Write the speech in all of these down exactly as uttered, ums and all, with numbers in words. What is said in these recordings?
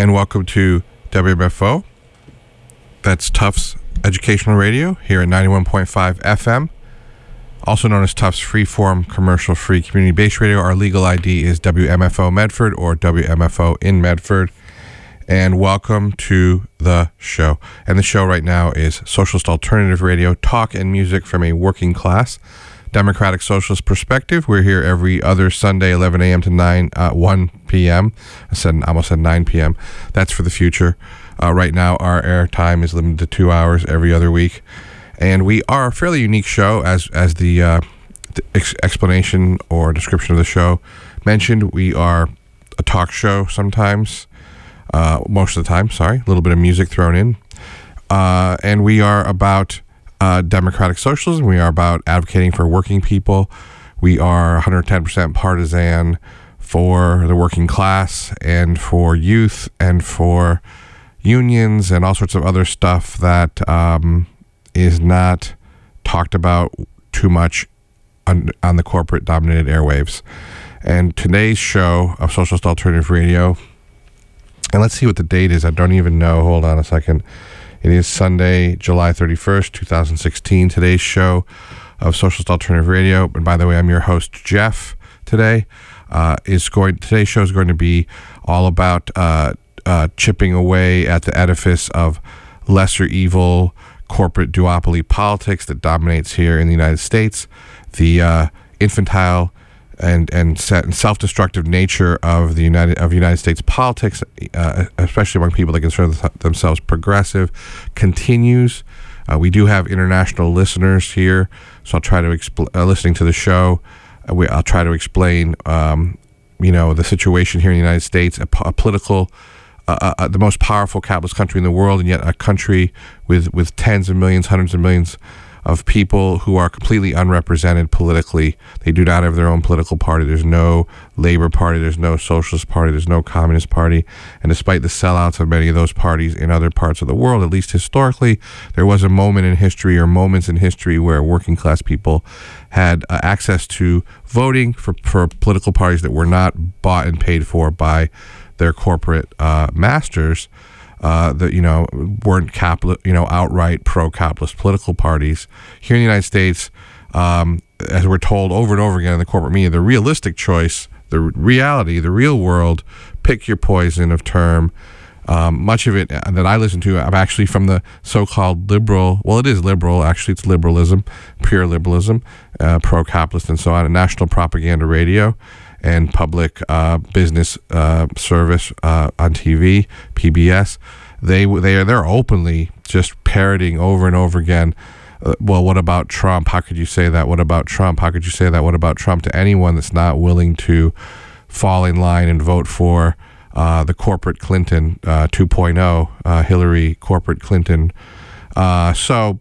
and welcome to W M F O. That's Tufts Educational Radio here at ninety-one point five F M, also known as Tufts Freeform Commercial Free Community-Based Radio. Our legal I D is W M F O Medford or W M F O in Medford. And welcome to the show. And the show right now is Socialist Alternative Radio, talk and music from a working class Democratic Socialist perspective. We're here every other Sunday, eleven a.m. to nine, uh, one p.m. I said I almost said nine p.m. That's for the future. Uh, right now, our air time is limited to two hours every other week, and we are a fairly unique show, as as the, uh, the ex- explanation or description of the show mentioned. We are a talk show sometimes, uh, most of the time. Sorry, a little bit of music thrown in, uh, and we are about Uh, democratic socialism. We are about advocating for working people. We are one hundred ten percent partisan for the working class and for youth and for unions and all sorts of other stuff that um, is not talked about too much on, on the corporate dominated airwaves. And today's show of Socialist Alternative Radio, and let's see what the date is. I don't even know. Hold on a second. It is Sunday, July thirty-first, twenty sixteen. Today's show of Socialist Alternative Radio, and by the way, I'm your host, Jeff, today, uh, is going, today's show is going to be all about uh, uh, chipping away at the edifice of lesser evil corporate duopoly politics that dominates here in the United States, the uh, infantile and and self-destructive nature of the United of United States politics, uh, especially among people that consider themselves progressive, continues. Uh, we do have international listeners here, so I'll try to expl- uh, listening to the show. Uh, we, I'll try to explain, um, you know, the situation here in the United States, a, a political, uh, uh, the most powerful capitalist country in the world, and yet a country with with tens of millions, hundreds of millions of people who are completely unrepresented politically. They do not have their own political party. There's no Labor Party, there's no Socialist Party, there's no Communist Party. And despite the sellouts of many of those parties in other parts of the world, at least historically, there was a moment in history or moments in history where working class people had uh, access to voting for, for political parties that were not bought and paid for by their corporate uh, masters. Uh, that, you know, weren't capital, you know, outright pro-capitalist political parties. Here in the United States, um, as we're told over and over again in the corporate media, the realistic choice, the reality, the real world, pick your poison of term. Um, much of it that I listen to, I'm actually from the so-called liberal, well, it is liberal, actually it's liberalism, pure liberalism, uh, pro-capitalist and so on, and national propaganda radio and public uh, business uh, service uh, on T V, P B S. They they are they're openly just parroting over and over again. Uh, well, what about Trump? How could you say that? What about Trump? How could you say that? What about Trump? To anyone that's not willing to fall in line and vote for uh, the corporate Clinton uh, two point oh, uh, Hillary corporate Clinton. Uh, so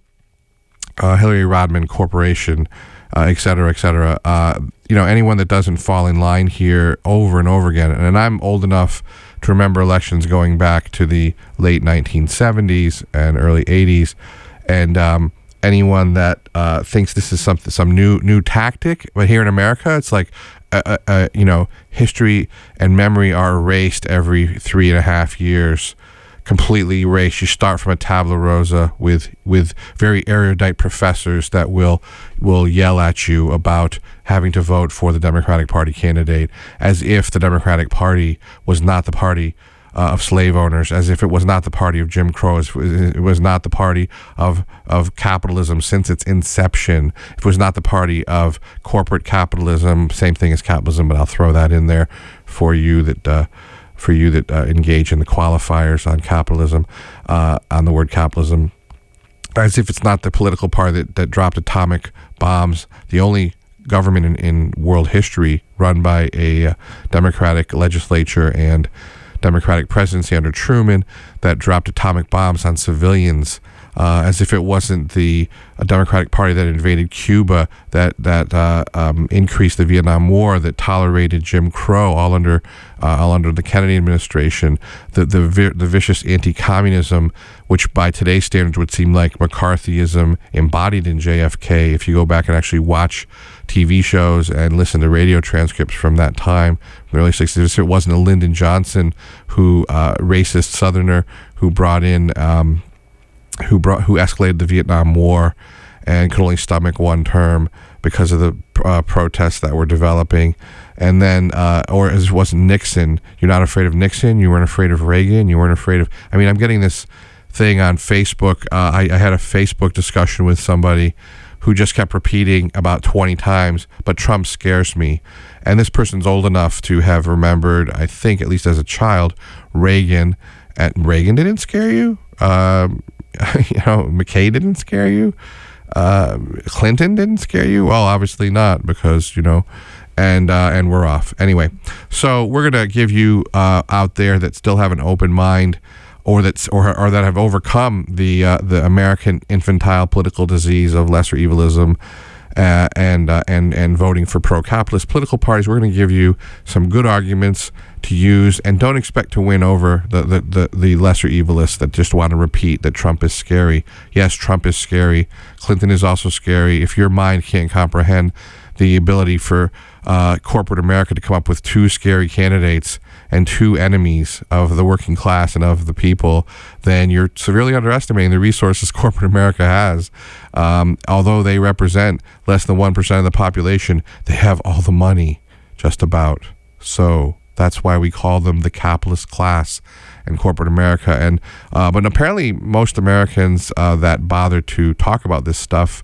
uh, Hillary Rodman Corporation. Uh, et cetera, et cetera. Uh, you know, anyone that doesn't fall in line here over and over again, and I'm old enough to remember elections going back to the late nineteen seventies and early eighties, and um, anyone that uh, thinks this is something, some new new tactic, but here in America, it's like, uh, uh, you know, history and memory are erased every three and a half years. Completely erased. You start from a tabula rasa with with very erudite professors that will will yell at you about having to vote for the Democratic Party candidate, as if the Democratic Party was not the party uh, of slave owners, as if it was not the party of Jim Crow, it was not the party of of capitalism since its inception, it was not the party of corporate capitalism, same thing as capitalism, but I'll throw that in there for you that uh, for you that uh, engage in the qualifiers on capitalism, uh, on the word capitalism, as if it's not the political party that, that dropped atomic bombs, the only government in, in world history run by a uh, Democratic legislature and Democratic presidency under Truman that dropped atomic bombs on civilians, uh, as if it wasn't the uh, Democratic Party that invaded Cuba, that that uh, um, increased the Vietnam War, that tolerated Jim Crow, all under uh, all under the Kennedy administration, the the, vi- the vicious anti-communism, which by today's standards would seem like McCarthyism embodied in J F K. If you go back and actually watch T V shows and listen to radio transcripts from that time, the early sixties. It wasn't a Lyndon Johnson, who uh, racist Southerner, who brought in, um, who brought, who escalated the Vietnam War, and could only stomach one term because of the uh, protests that were developing. And then, uh, or it wasn't Nixon. You're not afraid of Nixon. You weren't afraid of Reagan. You weren't afraid of. I mean, I'm getting this thing on Facebook. Uh, I, I had a Facebook discussion with somebody who just kept repeating about twenty times, but Trump scares me. And this person's old enough to have remembered, I think, at least as a child, Reagan. And Reagan didn't scare you? Um, you know, McKay didn't scare you? Uh, Clinton didn't scare you? Well, obviously not, because, you know, and uh, and we're off. Anyway, so we're going to give you uh, out there that still have an open mind, or that's or or that have overcome the uh, the American infantile political disease of lesser evilism, uh, and uh, and and voting for pro-capitalist political parties. We're going to give you some good arguments to use, and don't expect to win over the the, the, the lesser evilists that just want to repeat that Trump is scary. Yes, Trump is scary. Clinton is also scary. If your mind can't comprehend the ability for uh, corporate America to come up with two scary candidates and two enemies of the working class and of the people, then you're severely underestimating the resources corporate America has. Um, although they represent less than one percent of the population, they have all the money, just about. So that's why we call them the capitalist class in corporate America. And uh, but apparently most Americans uh, that bother to talk about this stuff,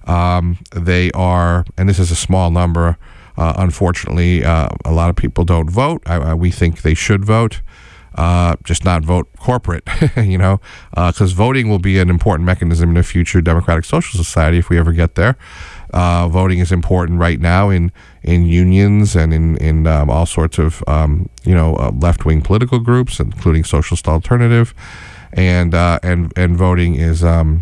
um, they are, and this is a small number, uh, unfortunately, uh, a lot of people don't vote. I, I, we think they should vote, uh, just not vote corporate, you know, because uh, voting will be an important mechanism in a future democratic social society if we ever get there. Uh, voting is important right now in in unions and in in um, all sorts of um, you know uh, left-wing political groups, including Socialist Alternative, and uh, and and voting is um,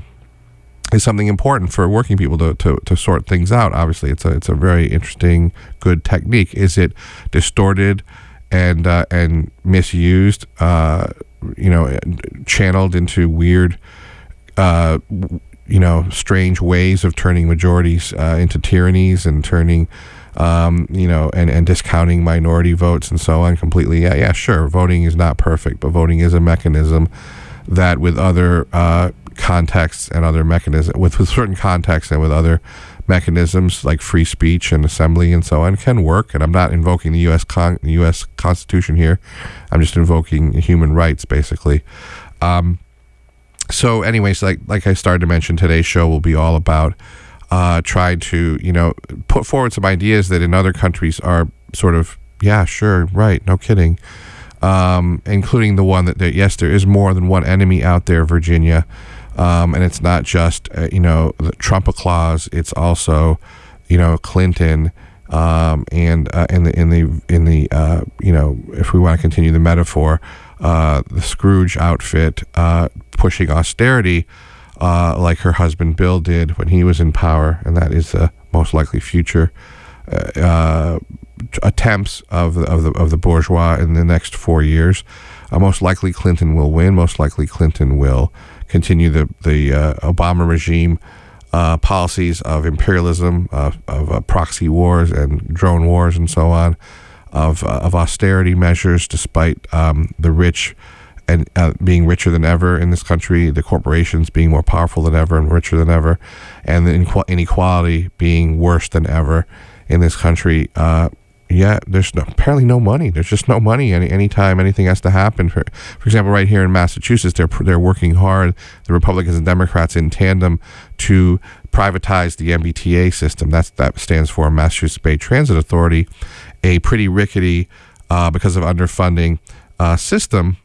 is something important for working people to, to to sort things out. Obviously, it's a it's a very interesting, good technique. Is it distorted and uh, and misused? Uh, you know, channeled into weird. Uh, you know, strange ways of turning majorities uh, into tyrannies and turning, um, you know, and, and discounting minority votes and so on completely. Yeah, yeah, sure. Voting is not perfect, but voting is a mechanism that with other uh, contexts and other mechanisms, with, with certain contexts and with other mechanisms like free speech and assembly and so on can work. And I'm not invoking the U S Con- U S Constitution here. I'm just invoking human rights, basically. Um, So anyways, like like I started to mention, today's show will be all about uh, trying to, you know, put forward some ideas that in other countries are sort of, yeah, sure, right, no kidding, um, including the one that, that, yes, there is more than one enemy out there, Virginia, um, and it's not just, uh, you know, the Trump clause, it's also, you know, Clinton, um, and uh, in the, in the, in the uh, you know, if we want to continue the metaphor, uh, the Scrooge outfit, uh, pushing austerity uh, like her husband Bill did when he was in power, and that is the most likely future uh, uh, attempts of the, of the of the bourgeois in the next four years. Uh, most likely Clinton will win. Most likely Clinton will continue the the uh, Obama regime uh, policies of imperialism, uh, of uh, proxy wars and drone wars and so on, of uh, of austerity measures, despite um, the rich and uh, being richer than ever in this country, the corporations being more powerful than ever and richer than ever, and the inequality being worse than ever in this country. Uh, yeah, there's no, apparently no money. There's just no money any anytime anything has to happen. For for example, right here in Massachusetts, they're they're working hard, the Republicans and Democrats in tandem, to privatize the M B T A system. That's that stands for Massachusetts Bay Transit Authority, a pretty rickety, uh, because of underfunding, uh, system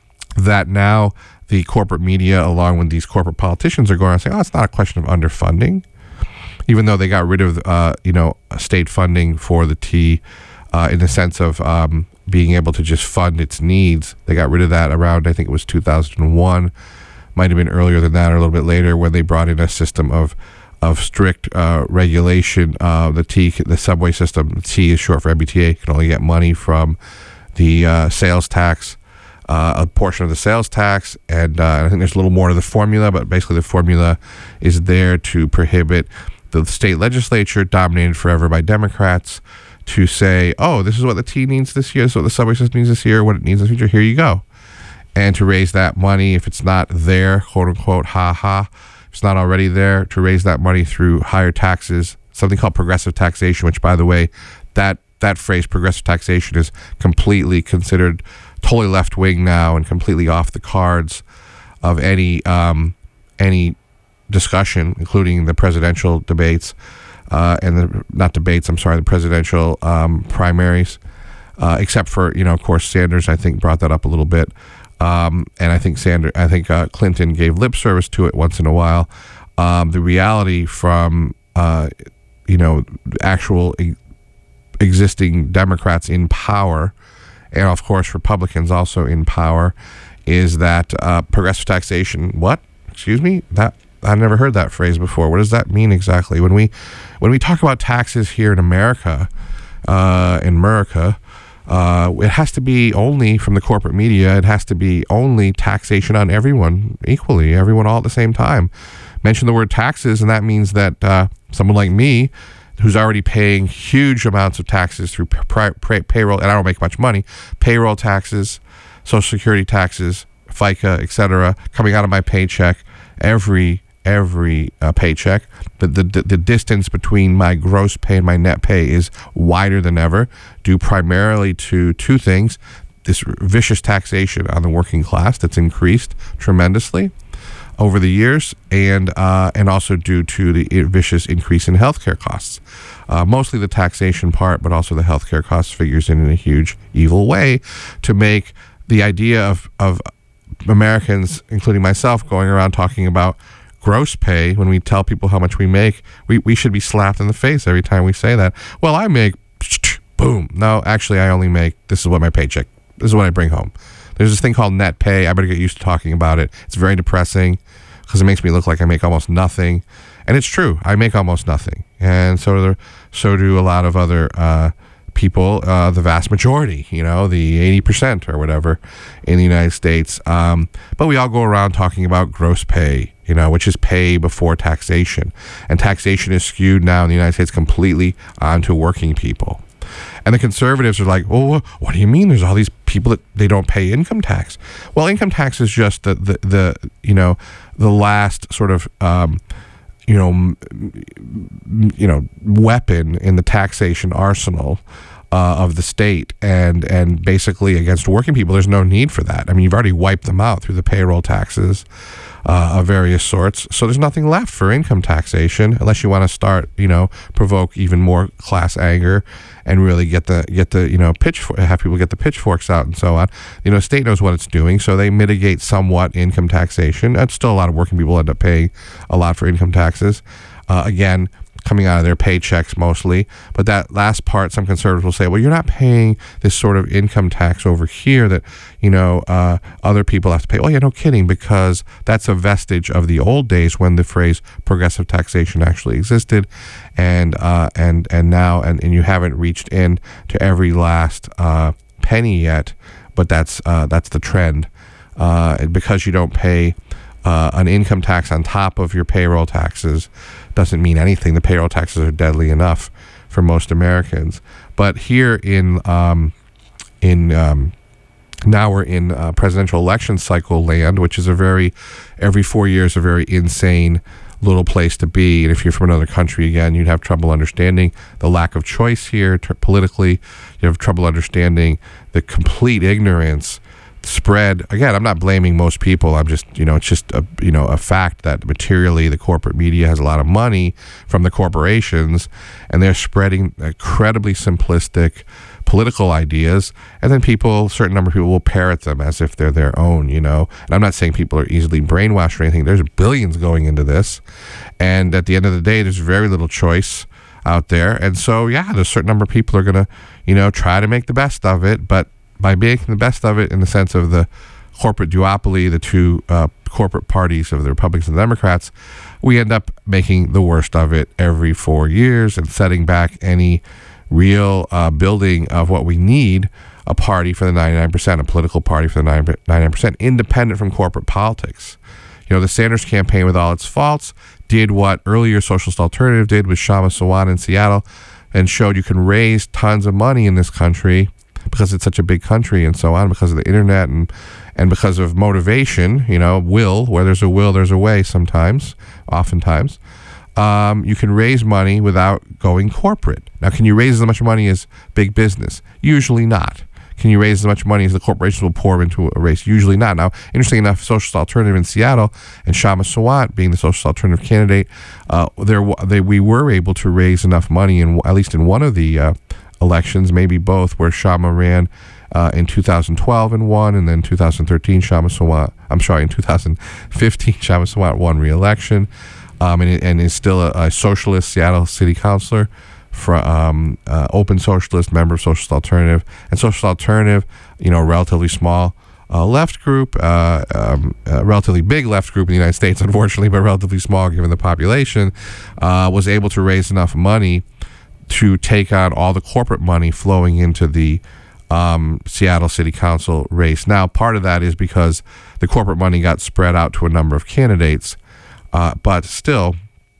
that now the corporate media, along with these corporate politicians, are going and saying, oh, it's not a question of underfunding, even though they got rid of, uh, you know, state funding for the T, uh, in the sense of um, being able to just fund its needs. They got rid of that around, I think it was two thousand one, might have been earlier than that or a little bit later, when they brought in a system of of strict uh, regulation. Uh, the T, the subway system, the T is short for M B T A, can only get money from the uh, sales tax. Uh, a portion of the sales tax, and uh, I think there's a little more to the formula, but basically the formula is there to prohibit the state legislature, dominated forever by Democrats, to say, oh, this is what the T needs this year, this is what the subway system needs this year, what it needs in the future, here you go. And to raise that money, if it's not there, quote unquote, ha ha, if it's not already there, to raise that money through higher taxes, something called progressive taxation, which, by the way, that that phrase, progressive taxation, is completely considered totally left-wing now and completely off the cards of any um, any discussion, including the presidential debates uh, and the not debates. I'm sorry, the presidential um, primaries, uh, except for, you know, of course, Sanders, I think, brought that up a little bit, um, and I think Sanders, I think uh, Clinton gave lip service to it once in a while. Um, the reality from uh, you know actual e- existing Democrats in power, and of course Republicans also in power, is that uh, progressive taxation. What? Excuse me? That I've never heard that phrase before. What does that mean exactly? When we when we talk about taxes here in America, uh, in America, uh, it has to be only from the corporate media. It has to be only taxation on everyone equally, everyone all at the same time. Mention the word taxes, and that means that uh, someone like me, who's already paying huge amounts of taxes through pay- pay- payroll, and I don't make much money, payroll taxes, Social Security taxes, FICA, et cetera, coming out of my paycheck every every uh, paycheck. But the, the the distance between my gross pay and my net pay is wider than ever, due primarily to two things: this vicious taxation on the working class that's increased tremendously over the years, and uh, and also due to the vicious increase in healthcare costs. Uh, mostly the taxation part, but also the healthcare costs figures in in a huge, evil way to make the idea of, of Americans, including myself, going around talking about gross pay when we tell people how much we make. We, we should be slapped in the face every time we say that. Well, I make, boom. No, actually, I only make, this is what my paycheck, this is what I bring home. There's this thing called net pay. I better get used to talking about it. It's very depressing because it makes me look like I make almost nothing. And it's true. I make almost nothing. And so do, so do a lot of other uh, people, uh, the vast majority, you know, the eighty percent or whatever in the United States. Um, but we all go around talking about gross pay, you know, which is pay before taxation. And taxation is skewed now in the United States completely onto working people. And the conservatives are like, oh, what do you mean? There's all these people that they don't pay income tax. Well, income tax is just the, the, the you know, the last sort of, um, you know, m- you know, weapon in the taxation arsenal uh, of the state. And, and basically against working people, there's no need for that. I mean, you've already wiped them out through the payroll taxes Uh, of various sorts. So there's nothing left for income taxation unless you want to start, you know, provoke even more class anger and really get the, get the, you know, pitchfork, have people get the pitchforks out and so on. You know, state knows what it's doing, so they mitigate somewhat income taxation. That's still a lot of working people end up paying a lot for income taxes. Uh, again, coming out of their paychecks mostly. But that last part, some conservatives will say, well, you're not paying this sort of income tax over here that, you know, uh, other people have to pay. Oh, yeah, no kidding, because that's a vestige of the old days when the phrase progressive taxation actually existed. And uh, and and now, and, and you haven't reached in to every last uh, penny yet, but that's, uh, that's the trend. Uh, because you don't pay uh, an income tax on top of your payroll taxes doesn't mean anything. The payroll taxes are deadly enough for most Americans. But here in um, in um, now we're in uh, presidential election cycle land, which is a very every four years a very insane little place to be. And if you're from another country, again, you'd have trouble understanding the lack of choice here t- politically. You have trouble understanding the complete ignorance spread. Again, I'm not blaming most people. I'm just, you know, it's just a, you know, a fact that materially the corporate media has a lot of money from the corporations, and they're spreading incredibly simplistic political ideas, and then people, a certain number of people will parrot them as if they're their own, you know. And I'm not saying people are easily brainwashed or anything. There's billions going into this, and at the end of the day, there's very little choice out there. And so, yeah, there's a certain number of people are going to, you know, try to make the best of it, but by making the best of it in the sense of the corporate duopoly, the two uh, corporate parties of the Republicans and the Democrats, we end up making the worst of it every four years and setting back any real uh, building of what we need, a party for the ninety-nine percent, a political party for the ninety-nine percent, independent from corporate politics. You know, the Sanders campaign, with all its faults, did what earlier Socialist Alternative did with Kshama Sawant in Seattle, and showed you can raise tons of money in this country because it's such a big country and so on, because of the internet and and because of motivation, you know, will. Where there's a will, there's a way sometimes, oftentimes. Um, you can raise money without going corporate. Now, can you raise as much money as big business? Usually not. Can you raise as much money as the corporations will pour into a race? Usually not. Now, interesting enough, Socialist Alternative in Seattle and Kshama Sawant being the Socialist Alternative candidate, uh, there they, we were able to raise enough money, in at least in one of the uh, elections, maybe both, where Kshama ran uh, in two thousand twelve and won, and then two thousand thirteen, Kshama Sawant, I'm sorry, in two thousand fifteen, Kshama Sawant won re-election, um, and, and is still a, a socialist Seattle city councilor. From um, uh, open socialist, member of Socialist Alternative, and Socialist Alternative, you know, relatively small uh, left group, uh, um, a relatively big left group in the United States, unfortunately, but relatively small given the population, uh, was able to raise enough money to take on all the corporate money flowing into the um, Seattle City Council race. Now, part of that is because the corporate money got spread out to a number of candidates, uh, but still,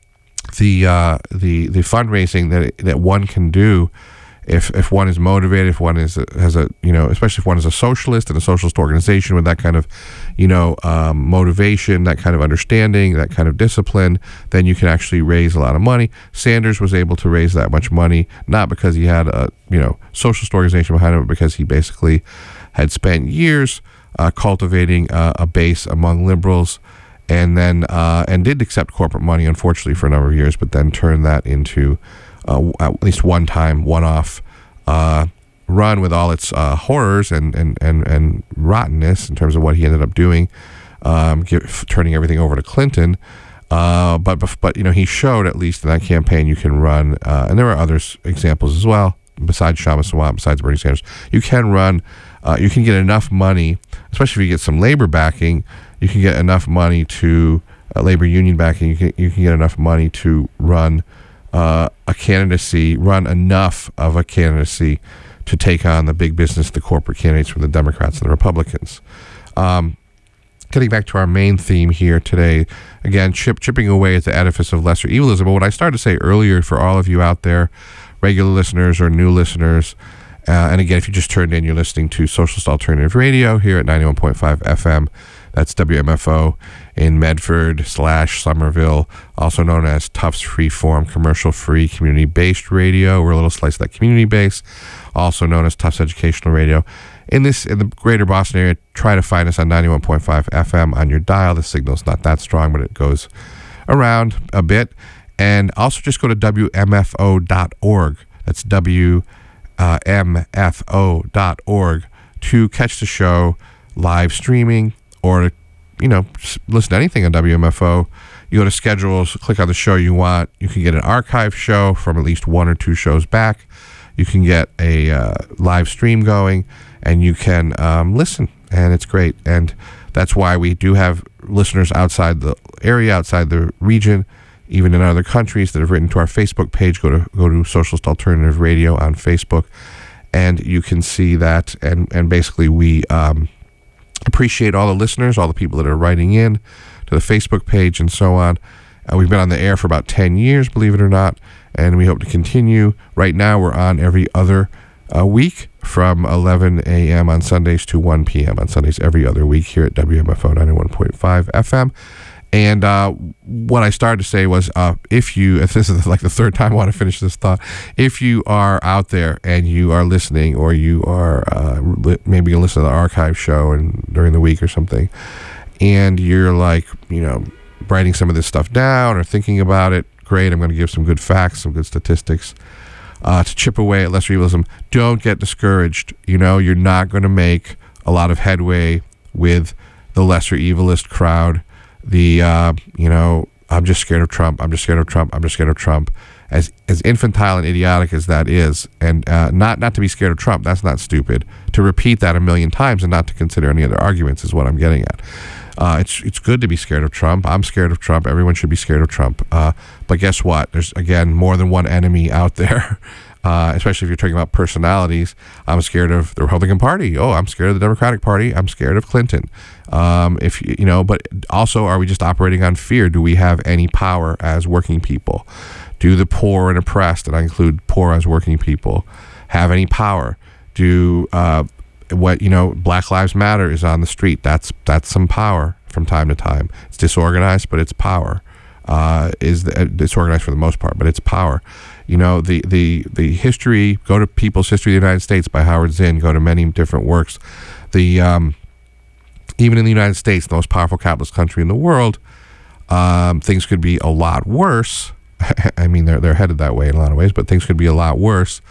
the uh, the the fundraising that that one can do, if if one is motivated, if one is a, has a you know, especially if one is a socialist in a socialist organization with that kind of, you know, um, motivation, that kind of understanding, that kind of discipline, then you can actually raise a lot of money. Sanders was able to raise that much money, not because he had a you know socialist organization behind him, but because he basically had spent years uh, cultivating uh, a base among liberals. And then, uh, and did accept corporate money, unfortunately, for a number of years, but then turned that into uh, at least one time, one-off uh, run with all its uh, horrors and, and, and, and rottenness in terms of what he ended up doing, um, give, turning everything over to Clinton. Uh, but, but, you know, he showed, at least in that campaign, you can run, uh, and there are other examples as well, besides Kshama Sawant, besides Bernie Sanders. You can run, uh, you can get enough money, especially if you get some labor backing. You can get enough money to uh, labor union backing. You can you can get enough money to run uh, a candidacy, run enough of a candidacy to take on the big business, the corporate candidates from the Democrats and the Republicans. Um, getting back to our main theme here today, again, chip, chipping away at the edifice of lesser evilism. But what I started to say earlier, for all of you out there, regular listeners or new listeners, uh, and again, if you just turned in, you're listening to Socialist Alternative Radio here at ninety-one point five F M. That's W M F O in Medford slash Somerville, also known as Tufts Freeform, commercial-free, community-based radio. We're a little slice of that community base, also known as Tufts Educational Radio. In this, in the greater Boston area, try to find us on ninety-one point five F M on your dial. The signal's not that strong, but it goes around a bit. And also just go to W M F O dot org. That's W M F O dot org to catch the show live streaming, or, you know, listen to anything on W M F O. You go to schedules, click on the show you want. You can get an archive show from at least one or two shows back. You can get a uh, live stream going, and you can um, listen, and it's great. And that's why we do have listeners outside the area, outside the region, even in other countries, that have written to our Facebook page. Go to go to Socialist Alternative Radio on Facebook, and you can see that. And, and basically we... Um, appreciate all the listeners, all the people that are writing in to the Facebook page and so on. Uh, we've been on the air for about ten years, believe it or not, and we hope to continue. Right now, we're on every other uh, week from eleven a.m. on Sundays to one p.m. on Sundays every other week here at W M F O ninety-one point five F M. And uh, what I started to say was, uh, if you, if this is like the third time I want to finish this thought, if you are out there and you are listening, or you are uh, li- maybe you listen to the archive show and during the week or something, and you're like, you know, writing some of this stuff down or thinking about it, great, I'm going to give some good facts, some good statistics uh, to chip away at lesser evilism. Don't get discouraged. You know, you're not going to make a lot of headway with the lesser evilist crowd. The, uh, you know, I'm just scared of Trump, I'm just scared of Trump, I'm just scared of Trump. As as infantile and idiotic as that is, and uh, not, not to be scared of Trump, that's not stupid. To repeat that a million times and not to consider any other arguments is what I'm getting at. Uh, it's it's good to be scared of Trump. I'm scared of Trump. Everyone should be scared of Trump. Uh, but guess what? There's, again, more than one enemy out there. Uh, especially if you're talking about personalities. I'm scared of the Republican Party. Oh, I'm scared of the Democratic Party. I'm scared of Clinton. Um, if you know, but also, are we just operating on fear? Do we have any power as working people? Do the poor and oppressed, and I include poor as working people, have any power? Do uh, what you know? Black Lives Matter is on the street. That's that's some power from time to time. It's disorganized, but it's power. Uh, is the, disorganized for the most part, but it's power. You know, the, the, the history, go to People's History of the United States by Howard Zinn, go to many different works. The um, even in the United States, the most powerful capitalist country in the world, um, things could be a lot worse. I mean, they're, they're headed that way in a lot of ways, but things could be a lot worse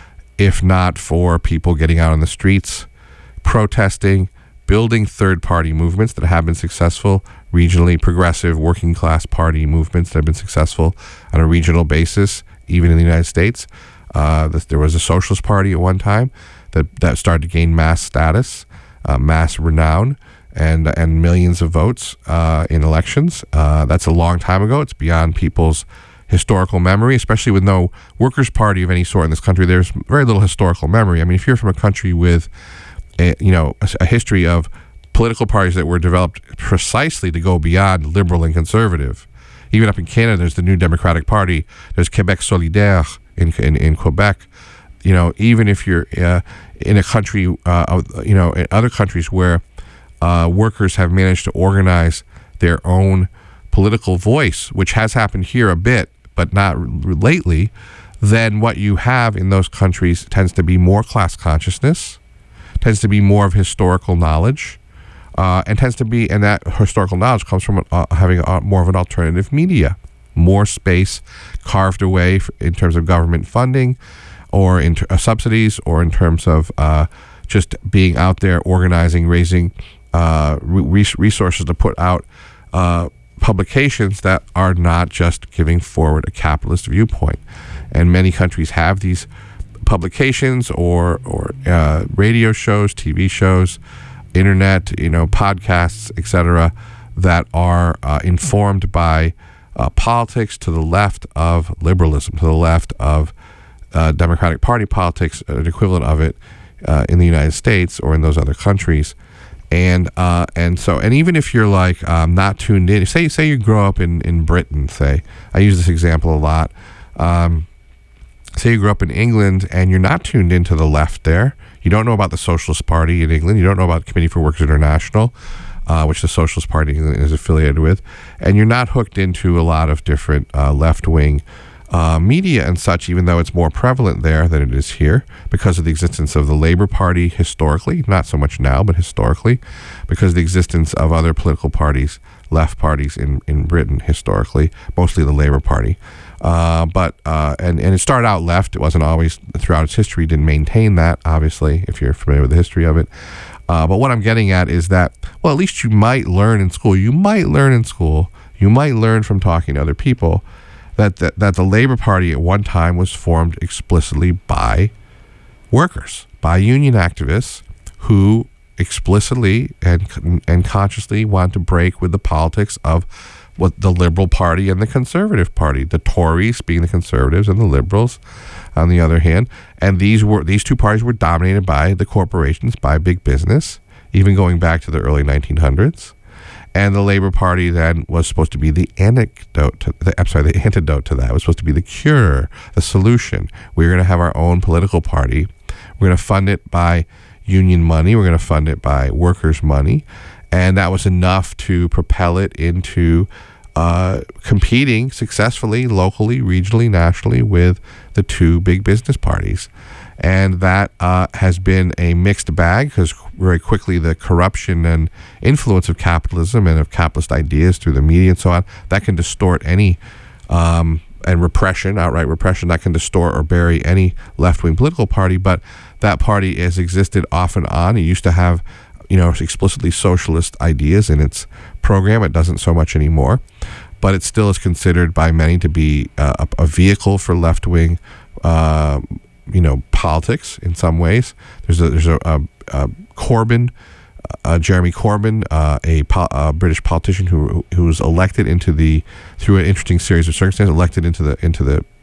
if not for people getting out on the streets, protesting, building third-party movements that have been successful, regionally progressive working class party movements that have been successful on a regional basis, even in the United States. Uh, there was a Socialist Party at one time that, that started to gain mass status, uh, mass renown, and and millions of votes uh, in elections. Uh, that's a long time ago. It's beyond people's historical memory, especially with no workers' party of any sort in this country. There's very little historical memory. I mean, if you're from a country with a, you know, a, a history of political parties that were developed precisely to go beyond liberal and conservative. Even up in Canada, there's the New Democratic Party. There's Québec Solidaire in in, in Quebec. You know, even if you're uh, in a country, uh, you know, in other countries where uh, workers have managed to organize their own political voice, which has happened here a bit, but not r- lately, then what you have in those countries tends to be more class consciousness, tends to be more of historical knowledge. Uh, and tends to be, and that historical knowledge comes from uh, having a, more of an alternative media, more space carved away f- in terms of government funding, or in ter- uh, subsidies, or in terms of uh, just being out there organizing, raising uh, re- resources to put out uh, publications that are not just giving forward a capitalist viewpoint. And many countries have these publications or or uh, radio shows, T V shows, internet, you know, podcasts, et cetera, that are uh, informed by uh, politics to the left of liberalism, to the left of uh, Democratic Party politics, an equivalent of it uh, in the United States or in those other countries. And uh, and so, and even if you're like um, not tuned in, say say you grow up in, in Britain, say, I use this example a lot. Um, say you grew up in England and you're not tuned into the left there. You don't know about the Socialist Party in England. You don't know about Committee for Workers International, uh, which the Socialist Party is affiliated with. And you're not hooked into a lot of different uh, left-wing uh, media and such, even though it's more prevalent there than it is here because of the existence of the Labour Party historically, not so much now, but historically, because of the existence of other political parties, left parties in, in Britain historically, mostly the Labour Party. Uh, but uh, and and it started out left. It wasn't always throughout its history. Didn't maintain that, obviously, if you're familiar with the history of it. Uh, but what I'm getting at is that, well, at least you might learn in school. You might learn in school. You might learn from talking to other people that that, that the Labour Party at one time was formed explicitly by workers, by union activists who explicitly and and consciously want to break with the politics of what the Liberal Party and the Conservative Party, the Tories being the Conservatives and the Liberals on the other hand. And these were these two parties were dominated by the corporations, by big business, even going back to the early nineteen hundreds. And the Labour Party then was supposed to be the anecdote, to, the, I'm sorry, the antidote to that. It was supposed to be the cure, the solution. We're going to have our own political party. We're going to fund it by union money. We're going to fund it by workers' money. And that was enough to propel it into uh, competing successfully, locally, regionally, nationally, with the two big business parties. And that uh, has been a mixed bag because very quickly the corruption and influence of capitalism and of capitalist ideas through the media and so on, that can distort any, um, and repression, outright repression, that can distort or bury any left-wing political party. But that party has existed off and on. It used to have, you know, explicitly socialist ideas in its program. It doesn't so much anymore, but it still is considered by many to be uh, a, a vehicle for left-wing, uh, you know, politics in some ways. There's a there's a, a, a Corbyn, uh, Jeremy Corbyn, uh, a, po- a British politician who who was elected into the through an interesting series of circumstances, elected into the into the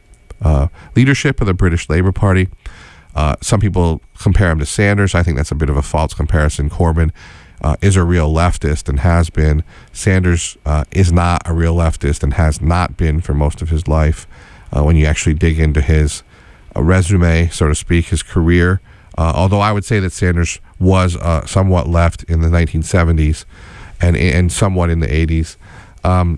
uh, leadership of the British Labour Party. Uh, some people compare him to Sanders. I think that's a bit of a false comparison. Corbyn uh, is a real leftist and has been. Sanders uh, is not a real leftist and has not been for most of his life. Uh, when you actually dig into his uh, resume, so to speak, his career, uh, although I would say that Sanders was uh, somewhat left in the nineteen seventies and and somewhat in the eighties. Um,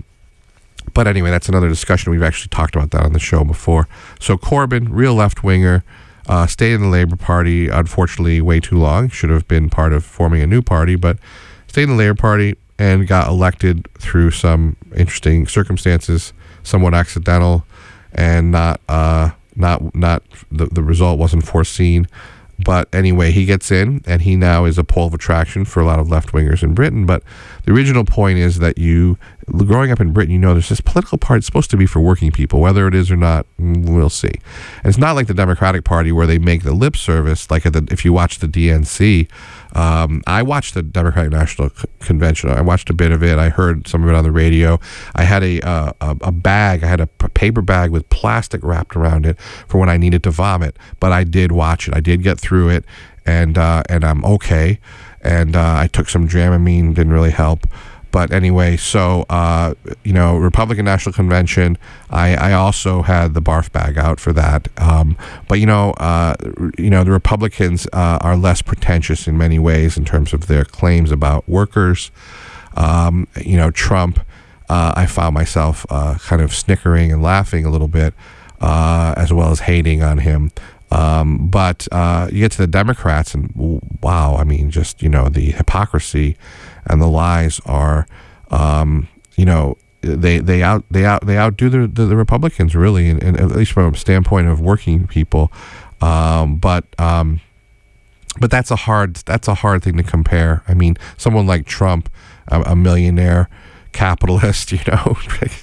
but anyway, that's another discussion. We've actually talked about that on the show before. So Corbyn, real left-winger, Uh, stayed in the Labour Party, unfortunately, way too long. Should have been part of forming a new party, but stayed in the Labour Party and got elected through some interesting circumstances, somewhat accidental, and not uh, not not the the result wasn't foreseen. But anyway, he gets in, and he now is a pole of attraction for a lot of left-wingers in Britain. But the original point is that you, growing up in Britain, you know there's this political party. It's supposed to be for working people. Whether it is or not, we'll see. And it's not like the Democratic Party where they make the lip service, like at the, if you watch the D N C. Um, I watched the Democratic National C- Convention. I watched a bit of it. I heard some of it on the radio. I had a uh, a, a bag. I had a p- paper bag with plastic wrapped around it for when I needed to vomit. But I did watch it. I did get through it, and uh, and I'm okay. And uh, I took some Dramamine. Didn't really help. But anyway, so, uh, you know, Republican National Convention, I, I also had the barf bag out for that. Um, but, you know, uh, you know, the Republicans uh, are less pretentious in many ways in terms of their claims about workers. Um, you know, Trump, uh, I found myself uh, kind of snickering and laughing a little bit, uh, as well as hating on him. Um, but uh, you get to the Democrats and wow, I mean, just, you know, the hypocrisy and the lies are, um, you know, they they out they out they outdo the the, the Republicans really, and, and at least from a standpoint of working people. Um, but um, but that's a hard that's a hard thing to compare. I mean, someone like Trump, a, a millionaire capitalist, you know,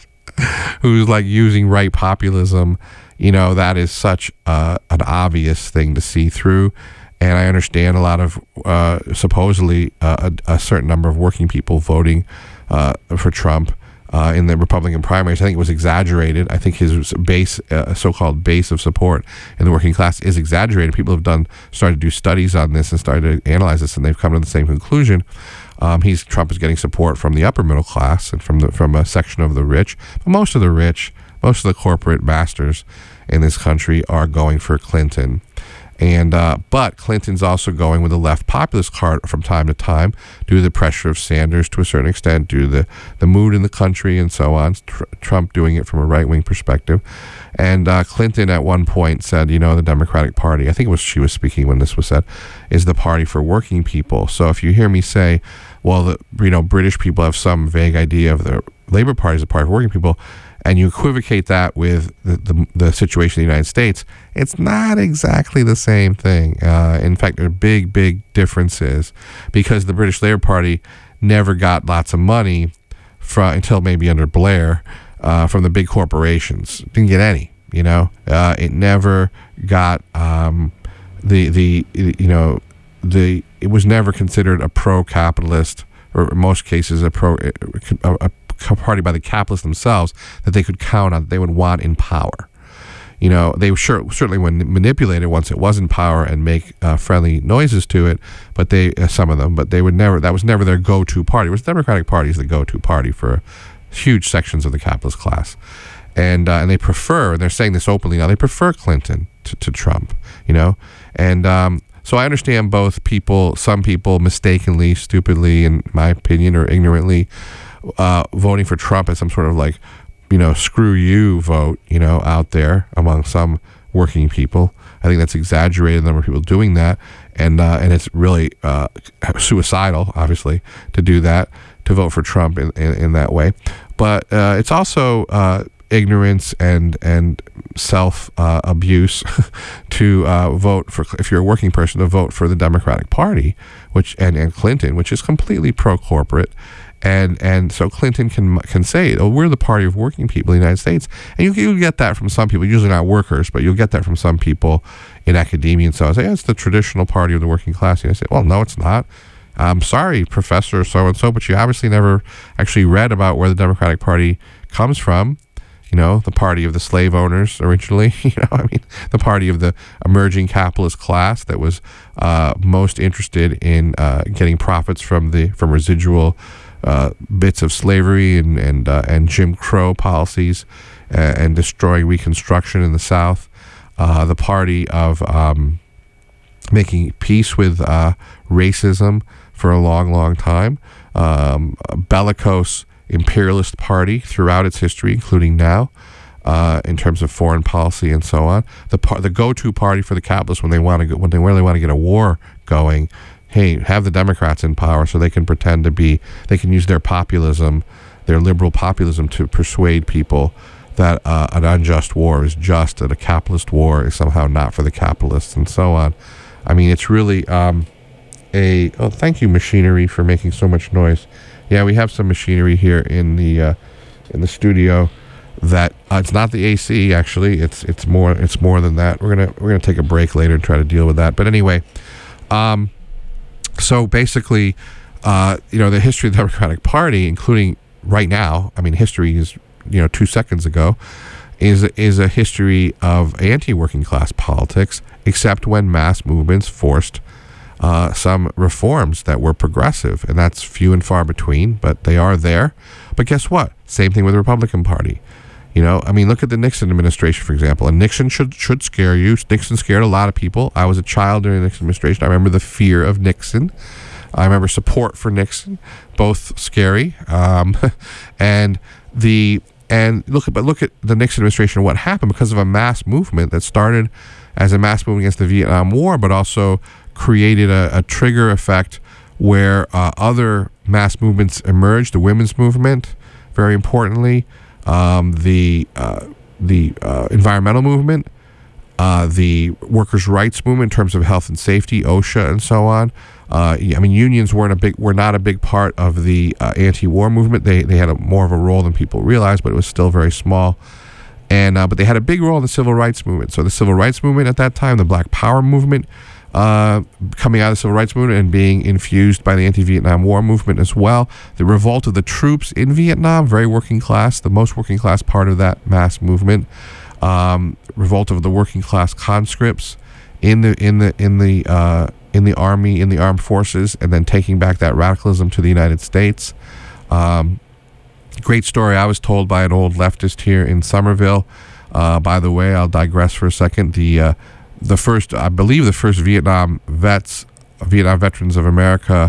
who's like using right populism. You know, that is such uh, an obvious thing to see through. And I understand a lot of uh, supposedly uh, a, a certain number of working people voting uh, for Trump uh, in the Republican primaries. I think it was exaggerated. I think his base, uh, so-called base of support in the working class is exaggerated. People have done started to do studies on this and started to analyze this, and they've come to the same conclusion. Um, he's Trump is getting support from the upper middle class and from the from a section of the rich. But most of the rich, most of the corporate masters in this country are going for Clinton. And uh, but Clinton's also going with the left populist card from time to time due to the pressure of Sanders to a certain extent, due to the, the mood in the country and so on. Tr- Trump doing it from a right-wing perspective. And uh, Clinton at one point said, you know, the Democratic Party, I think it was she was speaking when this was said, is the party for working people. So if you hear me say, well, the, you know, British people have some vague idea of the Labour Party as a party for working people, and you equivocate that with the, the, the situation in the United States, it's not exactly the same thing. Uh, in fact, there are big, big differences because the British Labour Party never got lots of money from, until maybe under Blair uh, from the big corporations. Didn't get any, you know. Uh, it never got um, the, the, you know, the, it was never considered a pro-capitalist, or in most cases a pro, a, a party by the capitalists themselves that they could count on, that they would want in power. You know, they sure certainly would manipulate it once it was in power and make uh, friendly noises to it, but they, uh, some of them, but they would never, that was never their go-to party. It was the Democratic Party is the go-to party for huge sections of the capitalist class. And uh, and they prefer, and they're saying this openly now, they prefer Clinton to, to Trump, you know? And um, so I understand both people, some people mistakenly, stupidly, in my opinion, or ignorantly, Uh, voting for Trump as some sort of like, you know, screw you vote, you know, out there among some working people. I think that's exaggerated, the number of people doing that, and uh, and it's really uh, suicidal, obviously, to do that, to vote for Trump in, in, in that way. But uh, it's also uh, ignorance and and self uh, abuse to uh, vote for, if you're a working person, to vote for the Democratic Party, which and, and Clinton, which is completely pro-corporate. And and so Clinton can can say, oh, we're the party of working people in the United States. And you you get that from some people, usually not workers, but you'll get that from some people in academia and so on. I say, yeah, it's the traditional party of the working class. And I say, well, no, it's not. I'm sorry, Professor so-and-so, but you obviously never actually read about where the Democratic Party comes from. You know, the party of the slave owners originally. You know, I mean, the party of the emerging capitalist class that was uh, most interested in uh, getting profits from the from residual uh, bits of slavery and and uh, and Jim Crow policies uh, and destroying Reconstruction in the South. Uh, the party of um, making peace with uh, racism for a long, long time. Um, a bellicose imperialist party throughout its history, including now, uh, in terms of foreign policy and so on. The par- the go-to party for the capitalists when they want to go, when they really want to get a war going. Hey, have the Democrats in power so they can pretend to be. They can use their populism, their liberal populism, to persuade people that uh, an unjust war is just, that a capitalist war is somehow not for the capitalists, and so on. I mean, it's really um, a... Oh, thank you, machinery, for making so much noise. Yeah, we have some machinery here in the uh, in the studio. That uh, it's not the A C, actually. It's it's more it's more than that. We're gonna we're gonna take a break later and try to deal with that. But anyway, um, so basically, uh, you know, the history of the Democratic Party, including right now. I mean, history is, you know, two seconds ago, is is a history of anti-working class politics, except when mass movements forced uh, some reforms that were progressive, and that's few and far between, but they are there. But guess what? Same thing with the Republican Party. You know, I mean, look at the Nixon administration, for example. And Nixon should should scare you. Nixon scared a lot of people. I was a child during the Nixon administration. I remember the fear of Nixon. I remember support for Nixon, both scary, um, and the and look but look at the Nixon administration and what happened because of a mass movement that started as a mass movement against the Vietnam War, but also created a, a trigger effect where uh, other mass movements emerged. The women's movement, very importantly, um, the uh, the uh, environmental movement, uh, the workers' rights movement in terms of health and safety, OSHA, and so on. Uh, I mean, unions weren't a big, were not a big part of the uh, anti-war movement. They they had a, more of a role than people realized, but it was still very small. And uh, but they had a big role in the civil rights movement. So the civil rights movement at that time, the Black Power movement, uh, coming out of the civil rights movement and being infused by the anti-Vietnam War movement as well. The revolt of the troops in Vietnam, very working class, the most working class part of that mass movement. Um, revolt of the working class conscripts in the in the in the uh, in the army, in the armed forces, and then taking back that radicalism to the United States. Um, great story I was told by an old leftist here in Somerville. Uh, by the way, I'll digress for a second. The uh, the first, I believe, the first Vietnam vets, Vietnam Veterans of America,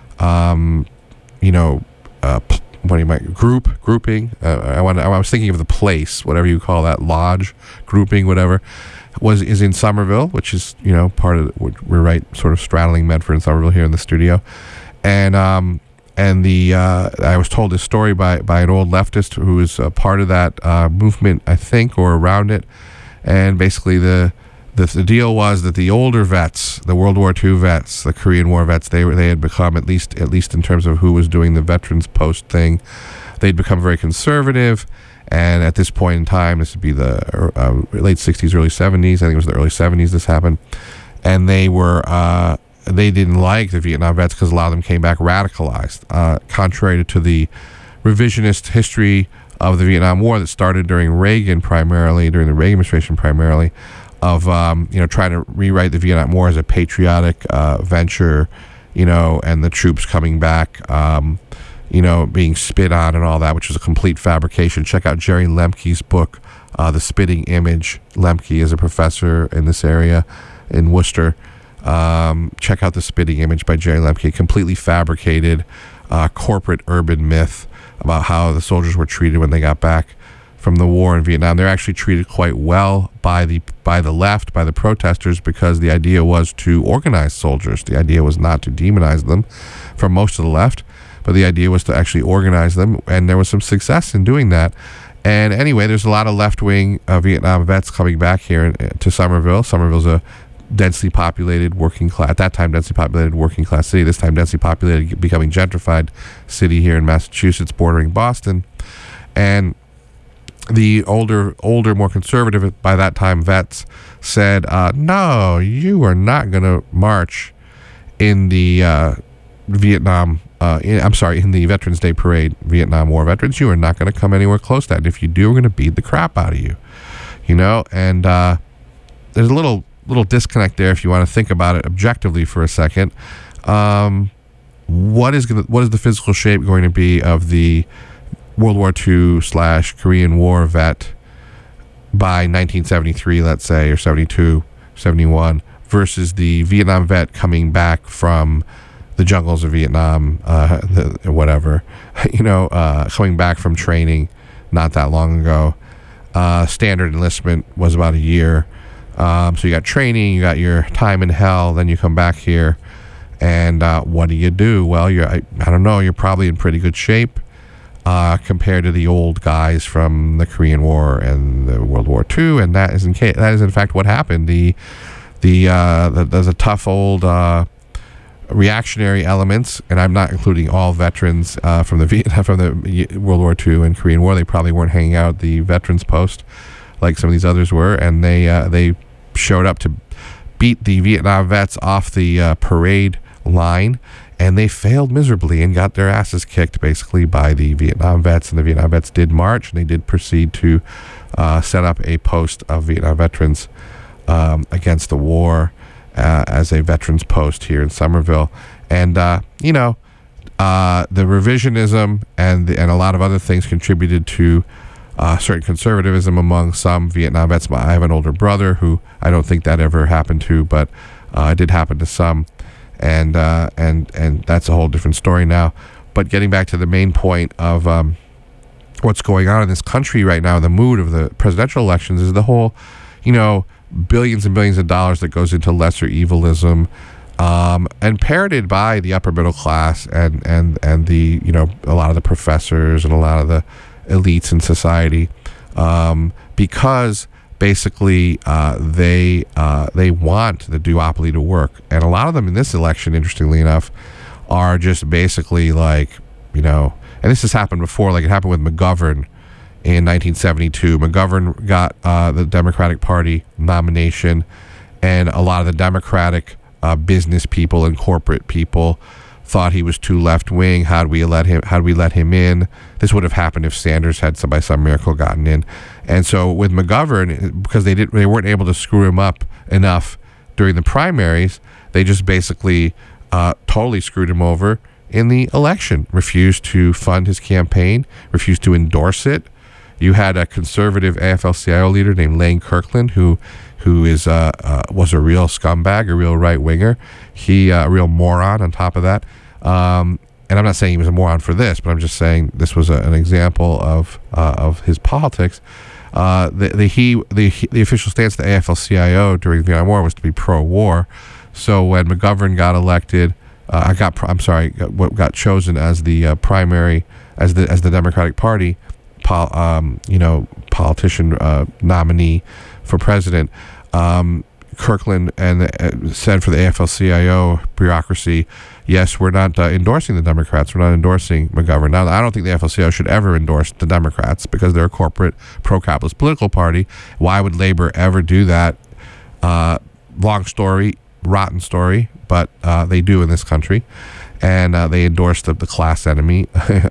um, you know, uh, what do you might group grouping? Uh, I want. I was thinking of the place, whatever you call that, lodge grouping, whatever. Was is in Somerville, which is, you know, part of the, we're right sort of straddling Medford and Somerville here in the studio, and um and the uh, I was told this story by by an old leftist who was a part of that uh, movement, I think, or around it, and basically the, the the deal was that the older vets, the World War Two vets, the Korean War vets, they were they had become, at least at least in terms of who was doing the Veterans Post thing, they'd become very conservative. And at this point in time, this would be the uh, late sixties, early seventies. I think it was the early seventies this happened. And they were, uh, they didn't like the Vietnam vets because a lot of them came back radicalized, uh, contrary to the revisionist history of the Vietnam War that started during Reagan primarily, during the Reagan administration primarily, of, um, you know, trying to rewrite the Vietnam War as a patriotic uh, venture, you know, and the troops coming back, um, you know, being spit on and all that, which was a complete fabrication. Check out Jerry Lemke's book, uh, The Spitting Image. Lemke is a professor in this area in Worcester. Um, check out The Spitting Image by Jerry Lemke. Completely fabricated uh, corporate urban myth about how the soldiers were treated when they got back from the war in Vietnam. They're actually treated quite well by the by the left, by the protesters, because the idea was to organize soldiers. The idea was not to demonize them from most of the left. But the idea was to actually organize them, and there was some success in doing that. And anyway, there's a lot of left-wing uh, Vietnam vets coming back here in, to Somerville. Somerville's a densely populated working class, at that time densely populated working class city, this time densely populated, becoming gentrified city here in Massachusetts, bordering Boston. And the older, older, more conservative, by that time, vets said, uh, no, you are not going to march in the uh, Vietnam uh, in, I'm sorry, in the Veterans Day Parade, Vietnam War veterans, you are not going to come anywhere close to that. And if you do, we're going to beat the crap out of you, you know. And uh, there's a little little disconnect there if you want to think about it objectively for a second. Um, what is gonna, what is the physical shape going to be of the World War Two slash Korean War vet by nineteen seventy-three, let's say, or seventy-two, seventy-one, versus the Vietnam vet coming back from the jungles of Vietnam, uh, the, whatever, you know, uh, coming back from training not that long ago. Uh, standard enlistment was about a year. Um, so you got training, you got your time in hell, then you come back here, and uh, what do you do? Well, you're, I, I don't know, you're probably in pretty good shape uh, compared to the old guys from the Korean War and the World War Two, and that is in ca- that is in fact what happened. The the, uh, the there's a tough old uh, reactionary elements, and I'm not including all veterans uh, from the Vietnam, from the World War Two and Korean War. They probably weren't hanging out at the veterans post like some of these others were, and they uh, they showed up to beat the Vietnam vets off the uh, parade line, and they failed miserably and got their asses kicked basically by the Vietnam vets. And the Vietnam vets did march, and they did proceed to uh, set up a post of Vietnam veterans um, against the war uh, as a veterans post here in Somerville. And uh, you know, uh, the revisionism and the, and a lot of other things contributed to Uh, certain conservatism among some Vietnam vets. I have an older brother who I don't think that ever happened to, but uh, it did happen to some, and uh, and and that's a whole different story now. But getting back to the main point of um, what's going on in this country right now, the mood of the presidential elections is the whole, you know, billions and billions of dollars that goes into lesser evilism, um, and parroted by the upper middle class and and and the, you know, a lot of the professors and a lot of the elites in society, um, because basically uh, they uh, they want the duopoly to work, and a lot of them in this election, interestingly enough, are just basically like, you know, and this has happened before, like it happened with McGovern in nineteen seventy-two. McGovern got uh, the Democratic Party nomination, and a lot of the Democratic uh, business people and corporate people thought he was too left-wing. How do we let him? How do we let him in? This would have happened if Sanders had, some, by some miracle, gotten in. And so with McGovern, because they did, they weren't able to screw him up enough during the primaries, they just basically uh, totally screwed him over in the election. Refused to fund his campaign. Refused to endorse it. You had a conservative A F L C I O leader named Lane Kirkland, who who is uh, uh, was a real scumbag, a real right-winger. He uh, a real moron on top of that. Um, and I'm not saying he was a moron for this, but I'm just saying this was a, an example of uh, of his politics. Uh, the the he the the official stance of the A F L C I O during the Vietnam War was to be pro-war. So when McGovern got elected, uh, I got I'm sorry, got, got chosen as the uh, primary as the as the Democratic Party, pol, um, you know, politician uh, nominee for president. Um, Kirkland and uh, said for the A F L C I O bureaucracy, yes, we're not uh, endorsing the Democrats. We're not endorsing McGovern. Now, I don't think the A F L C I O should ever endorse the Democrats because they're a corporate, pro-capitalist political party. Why would Labor ever do that? Uh, long story, rotten story, but uh, they do in this country. And uh, they endorse the, the class enemy,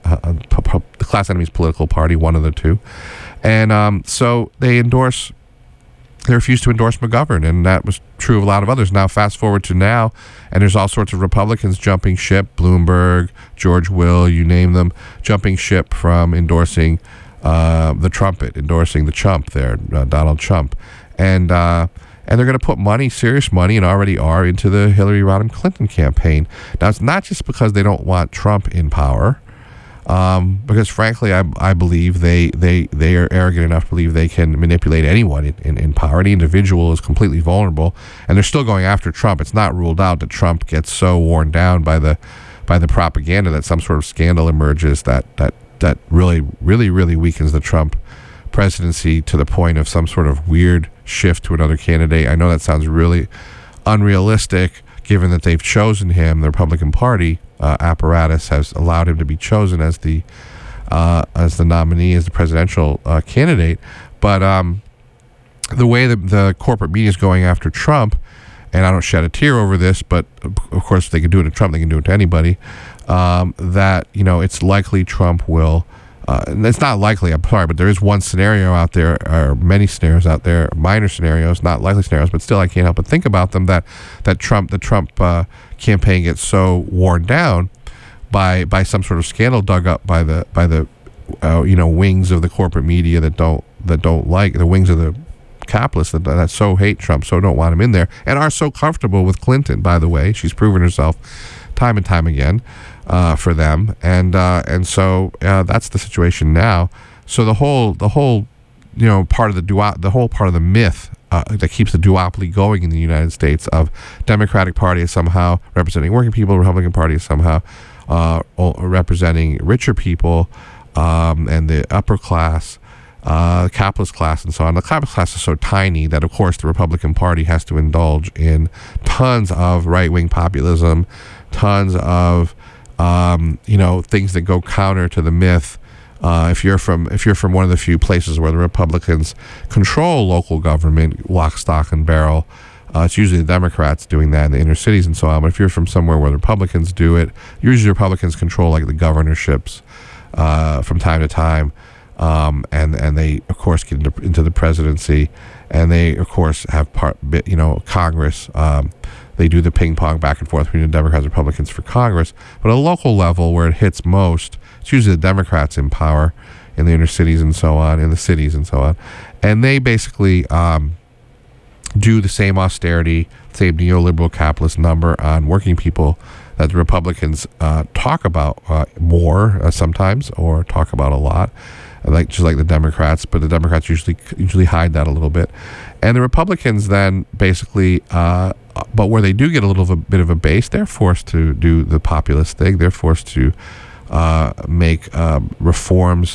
the class enemy's political party, one of the two. And um, so they endorse They refused to endorse McGovern, and that was true of a lot of others. Now, fast forward to now, and there's all sorts of Republicans jumping ship, Bloomberg, George Will, you name them, jumping ship from endorsing uh, the trumpet, endorsing the chump there, uh, Donald Trump. And uh, and they're going to put money, serious money, and already are, into the Hillary Rodham Clinton campaign. Now, it's not just because they don't want Trump in power, Um, because frankly, I I believe they, they, they are arrogant enough to believe they can manipulate anyone in, in, in power. Any individual is completely vulnerable, and they're still going after Trump. It's not ruled out that Trump gets so worn down by the by the propaganda that some sort of scandal emerges that that, that really, really, really weakens the Trump presidency to the point of some sort of weird shift to another candidate. I know that sounds really unrealistic, given that they've chosen him. The Republican Party uh, apparatus has allowed him to be chosen as the uh, as the nominee, as the presidential uh, candidate. But um, the way that the corporate media is going after Trump, and I don't shed a tear over this, but of course, if they can do it to Trump, they can do it to anybody. um, that you know it's likely Trump will. Uh, and it's not likely, I'm sorry, but there is one scenario out there, or many scenarios out there, minor scenarios, not likely scenarios, but still I can't help but think about them, that that Trump, the Trump uh, campaign gets so worn down by by some sort of scandal dug up by the by the uh, you know wings of the corporate media that don't that don't like the wings of the capitalists that, that so hate Trump, so don't want him in there, and are so comfortable with Clinton. By the way, she's proven herself time and time again. Uh, for them, and uh, and so uh, that's the situation now. So the whole the whole you know part of the duo- the whole part of the myth uh, that keeps the duopoly going in the United States of Democratic Party is somehow representing working people, Republican Party is somehow uh, representing richer people um, and the upper class, uh, capitalist class, and so on. The capitalist class is so tiny that, of course, the Republican Party has to indulge in tons of right-wing populism, tons of Um, you know, things that go counter to the myth. Uh, if you're from if you're from one of the few places where the Republicans control local government, lock, stock, and barrel, uh, it's usually the Democrats doing that in the inner cities and so on. But if you're from somewhere where the Republicans do it, usually Republicans control like the governorships uh, from time to time, um, and and they of course get into, into the presidency, and they of course have part you know Congress. Um, They do the ping pong back and forth between the Democrats and Republicans for Congress. But at a local level where it hits most, it's usually the Democrats in power in the inner cities and so on, in the cities and so on. And they basically um, do the same austerity, same neoliberal capitalist number on working people that the Republicans uh, talk about uh, more uh, sometimes, or talk about a lot, like just like the Democrats. But the Democrats usually usually hide that a little bit. And the Republicans then basically, uh, but where they do get a little of a bit of a base, they're forced to do the populist thing. They're forced to uh, make um, reforms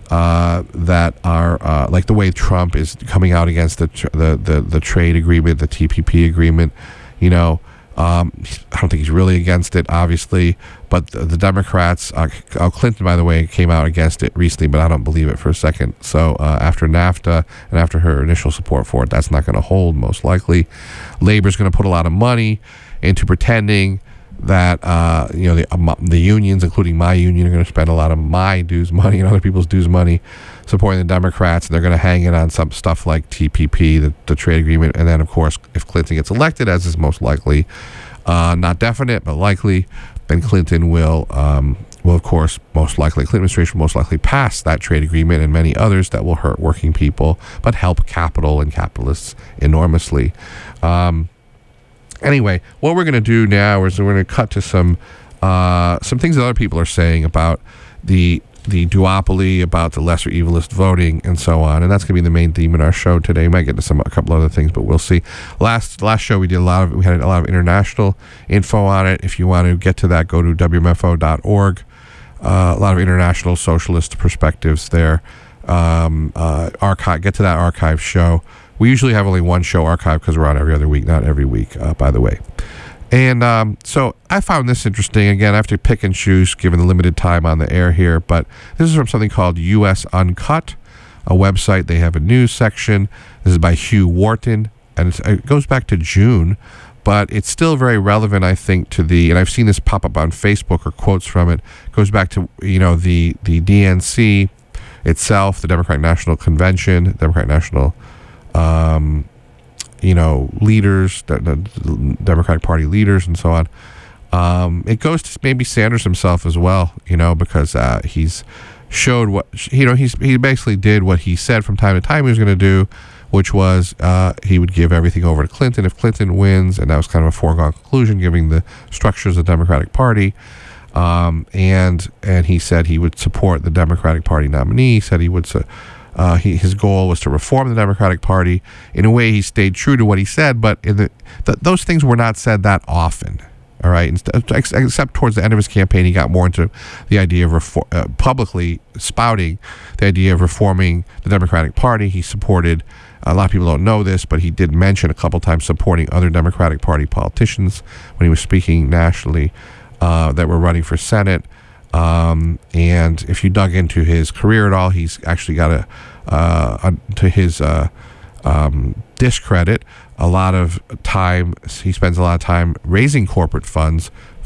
uh, that are uh, like the way Trump is coming out against the tr- the, the the trade agreement, the T P P agreement. You know, um, I don't think he's really against it, obviously. But the, the Democrats, uh, Clinton, by the way, came out against it recently, but I don't believe it for a second. So uh, after NAFTA and after her initial support for it, that's not going to hold, most likely. Labor's going to put a lot of money into pretending that uh, you know the um, the unions, including my union, are going to spend a lot of my dues money and other people's dues money supporting the Democrats, and they're going to hang it on some stuff like T P P, the, the trade agreement. And then, of course, if Clinton gets elected, as is most likely, uh, not definite but likely, then Clinton will, um, will of course, most likely, Clinton administration will most likely pass that trade agreement and many others that will hurt working people but help capital and capitalists enormously. Um, anyway, what we're going to do now is we're going to cut to some uh, some things that other people are saying about the the duopoly, about the lesser evilist voting, and so on. And that's going to be the main theme in our show today. We might get to some a couple other things, but we'll see. Last last show we did a lot of we had a lot of international info on it. If you want to get to that, go to W M F O dot org. Uh, a lot of international socialist perspectives there. Um, uh, archive get to that archive show. We usually have only one show archived because we're on every other week, not every week, uh, by the way. And um, so I found this interesting. Again, I have to pick and choose given the limited time on the air here, but this is from something called U S Uncut, a website. They have a news section. This is by Hugh Wharton, and it's, it goes back to June, but it's still very relevant, I think, to the, and I've seen this pop up on Facebook or quotes from it, it goes back to, you know, the, the D N C itself, the Democratic National Convention, Democratic National um you know, leaders, the, the Democratic Party leaders, and so on. Um, it goes to maybe Sanders himself as well, you know, because uh, he's showed what, you know, he's he basically did what he said from time to time he was going to do, which was uh, he would give everything over to Clinton if Clinton wins, and that was kind of a foregone conclusion, given the structures of the Democratic Party. Um, and and he said he would support the Democratic Party nominee. He said he would su- Uh, he, his goal was to reform the Democratic Party. In a way, he stayed true to what he said, but in the, th- those things were not said that often. All right, Instead, ex- except towards the end of his campaign, he got more into the idea of reform, uh, publicly spouting the idea of reforming the Democratic Party. He supported, a lot of people don't know this, but he did mention a couple times supporting other Democratic Party politicians when he was speaking nationally uh, that were running for Senate. Um, and if you dug into his career at all, he's actually got a, uh, a to his uh, um, discredit, a lot of time, he spends a lot of time raising corporate funds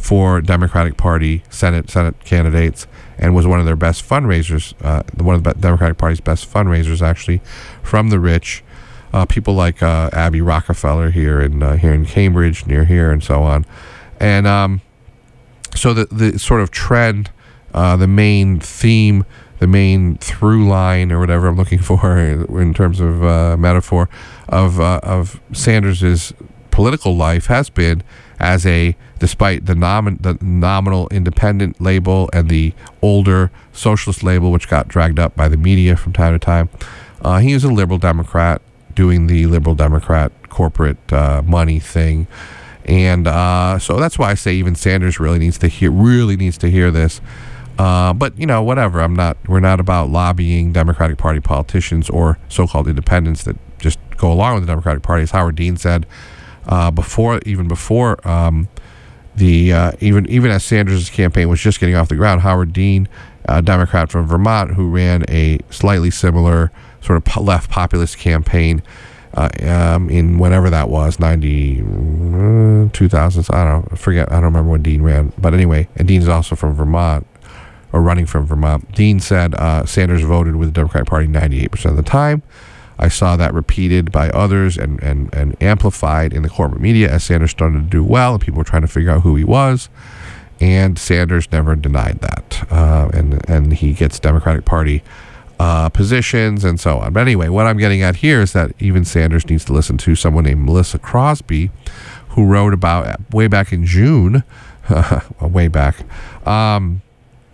for Democratic Party Senate Senate candidates, and was one of their best fundraisers, uh, one of the Democratic Party's best fundraisers, actually, from the rich. Uh, people like uh, Abby Rockefeller here in uh, here in Cambridge, near here, and so on. And um, so the the sort of trend, uh, the main theme, the main through line, or whatever I'm looking for in terms of uh, metaphor, of uh, of Sanders's political life has been as a, despite the, nom- the nominal independent label and the older socialist label, which got dragged up by the media from time to time, uh, he is a liberal Democrat doing the liberal Democrat corporate uh, money thing. And uh, so that's why I say even Sanders really needs to hear, really needs to hear this. Uh, but, you know, whatever. I'm not, we're not about lobbying Democratic Party politicians or so-called independents that just go along with the Democratic Party. As Howard Dean said, Uh, before, even before um, the uh, even even as Sanders' campaign was just getting off the ground, Howard Dean, a Democrat from Vermont, who ran a slightly similar sort of po- left populist campaign uh, um, in whatever that was, ninety, uh, two thousands, I don't know, I forget, I don't remember when Dean ran, but anyway, and Dean is also from Vermont, or running from Vermont. Dean said uh, Sanders voted with the Democratic Party ninety-eight percent of the time. I saw that repeated by others and, and, and amplified in the corporate media as Sanders started to do well, and people were trying to figure out who he was. And Sanders never denied that. Uh, and, and he gets Democratic Party uh, positions and so on. But anyway, what I'm getting at here is that even Sanders needs to listen to someone named Melissa Crosby, who wrote about, way back in June, way back, um,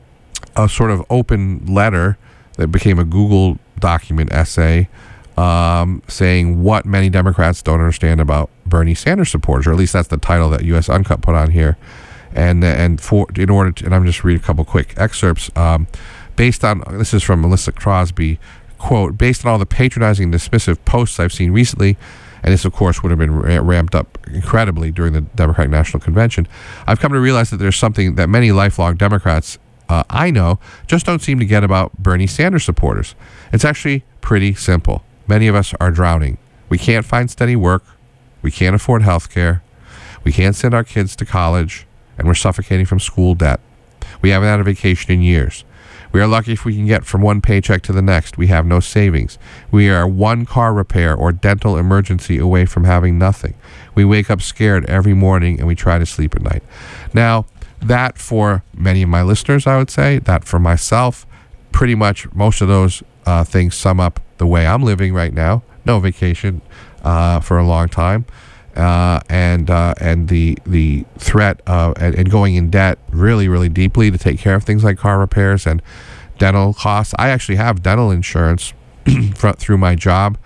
a sort of open letter that became a Google document essay Um, saying what many Democrats don't understand about Bernie Sanders supporters, or at least that's the title that U S Uncut put on here. And and for in order to, and I'm just read a couple quick excerpts. Um, based on, this is from Melissa Crosby, quote, based on all the patronizing, dismissive posts I've seen recently, and this of course would have been ra- ramped up incredibly during the Democratic National Convention, I've come to realize that there's something that many lifelong Democrats uh, I know just don't seem to get about Bernie Sanders supporters. It's actually pretty simple. Many of us are drowning. We can't find steady work. We can't afford health care. We can't send our kids to college, and we're suffocating from school debt. We haven't had a vacation in years. We are lucky if we can get from one paycheck to the next. We have no savings. We are one car repair or dental emergency away from having nothing. We wake up scared every morning, and we try to sleep at night. Now, that for many of my listeners, I would say, that for myself, pretty much most of those uh, things sum up the way I'm living right now. No vacation uh, for a long time, uh, and uh, and the the threat of and, and going in debt really really deeply to take care of things like car repairs and dental costs. I actually have dental insurance through my job,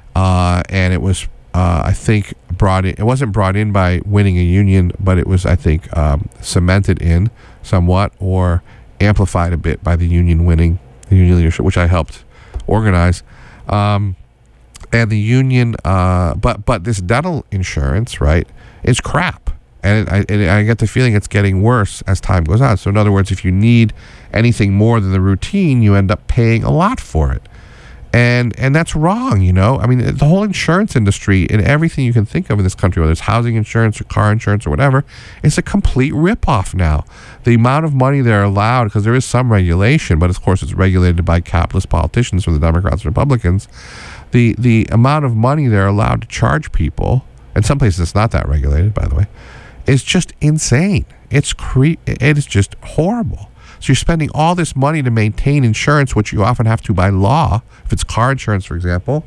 uh, and it was uh, I think brought in. It wasn't brought in by winning a union, but it was I think um, cemented in somewhat or amplified a bit by the union winning the union leadership, which I helped organize. Um, and the union, uh, but but this dental insurance, right, is crap, and, it, I, and I get the feeling it's getting worse as time goes on. So in other words, if you need anything more than the routine, you end up paying a lot for it, and and that's wrong. You know, I mean, the whole insurance industry and everything you can think of in this country, whether it's housing insurance or car insurance or whatever, it's a complete ripoff now. The amount of money they're allowed, because there is some regulation, but of course it's regulated by capitalist politicians from the Democrats and Republicans. The the amount of money they're allowed to charge people, and some places it's not that regulated, by the way, is just insane. It's cre- It is just horrible. So you're spending all this money to maintain insurance, which you often have to by law, if it's car insurance, for example,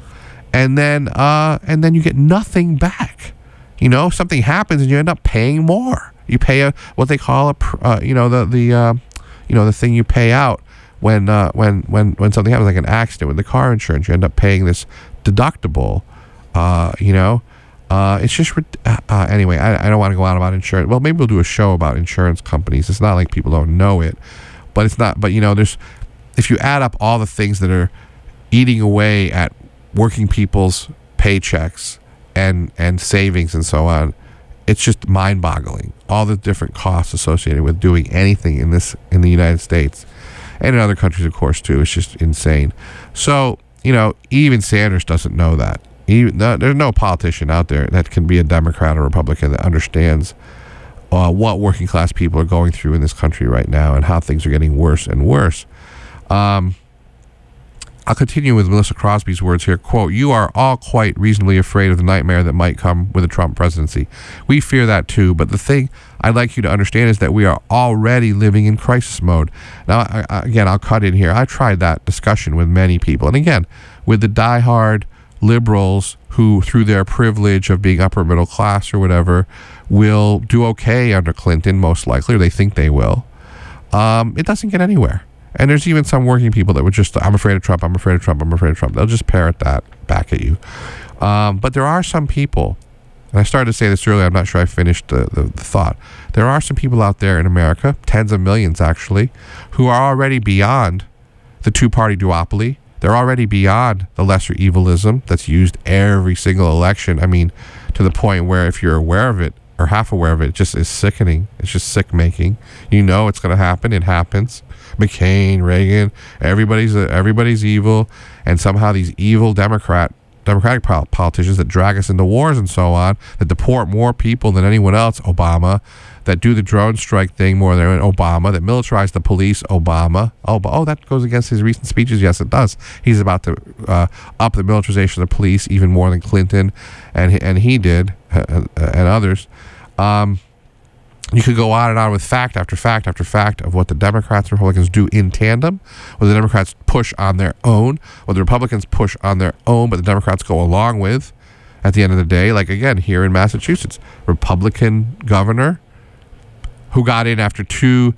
and then uh, and then you get nothing back. You know, something happens and you end up paying more. You pay a what they call a uh, you know the the uh, you know the thing you pay out when uh, when when when something happens, like an accident with the car insurance. You end up paying this deductible. Uh, you know, uh, it's just uh, uh, anyway. I, I don't want to go on about insurance. Well, maybe we'll do a show about insurance companies. It's not like people don't know it, but it's not. But you know, there's if you add up all the things that are eating away at working people's paychecks and and savings and so on, it's just mind-boggling. All the different costs associated with doing anything in this in the United States and in other countries, of course, too. It's just insane. So, you know, even Sanders doesn't know that. Even no, there's no politician out there that can be a Democrat or Republican that understands uh, what working class people are going through in this country right now and how things are getting worse and worse. Um, I'll continue with Melissa Crosby's words here. Quote, "You are all quite reasonably afraid of the nightmare that might come with a Trump presidency. We fear that too, but the thing I'd like you to understand is that we are already living in crisis mode." Now, I, I, again, I'll cut in here. I tried that discussion with many people. And again, with the diehard liberals who, through their privilege of being upper middle class or whatever, will do okay under Clinton, most likely, or they think they will. Um, it doesn't get anywhere. And there's even some working people that would just, I'm afraid of Trump, I'm afraid of Trump, I'm afraid of Trump. They'll just parrot that back at you. Um, but there are some people, and I started to say this earlier, I'm not sure I finished the, the, the thought. There are some people out there in America, tens of millions actually, who are already beyond the two-party duopoly. They're already beyond the lesser evilism that's used every single election. I mean, to the point where if you're aware of it, or half aware of it, it just is sickening. It's just sick-making. You know it's going to happen. It happens. McCain, Reagan, everybody's uh, everybody's evil, and somehow these evil Democrat Democratic pol- politicians that drag us into wars and so on, that deport more people than anyone else, Obama, that do the drone strike thing more than Obama, that militarize the police, Obama. Oh, but, oh, that goes against his recent speeches. Yes, it does. He's about to uh, up the militarization of the police even more than Clinton, and he, and he did, uh, and others. Um, You could go on and on with fact after fact after fact of what the Democrats and Republicans do in tandem, what the Democrats push on their own, what the Republicans push on their own, but the Democrats go along with at the end of the day. Like, again, here in Massachusetts, Republican governor who got in after two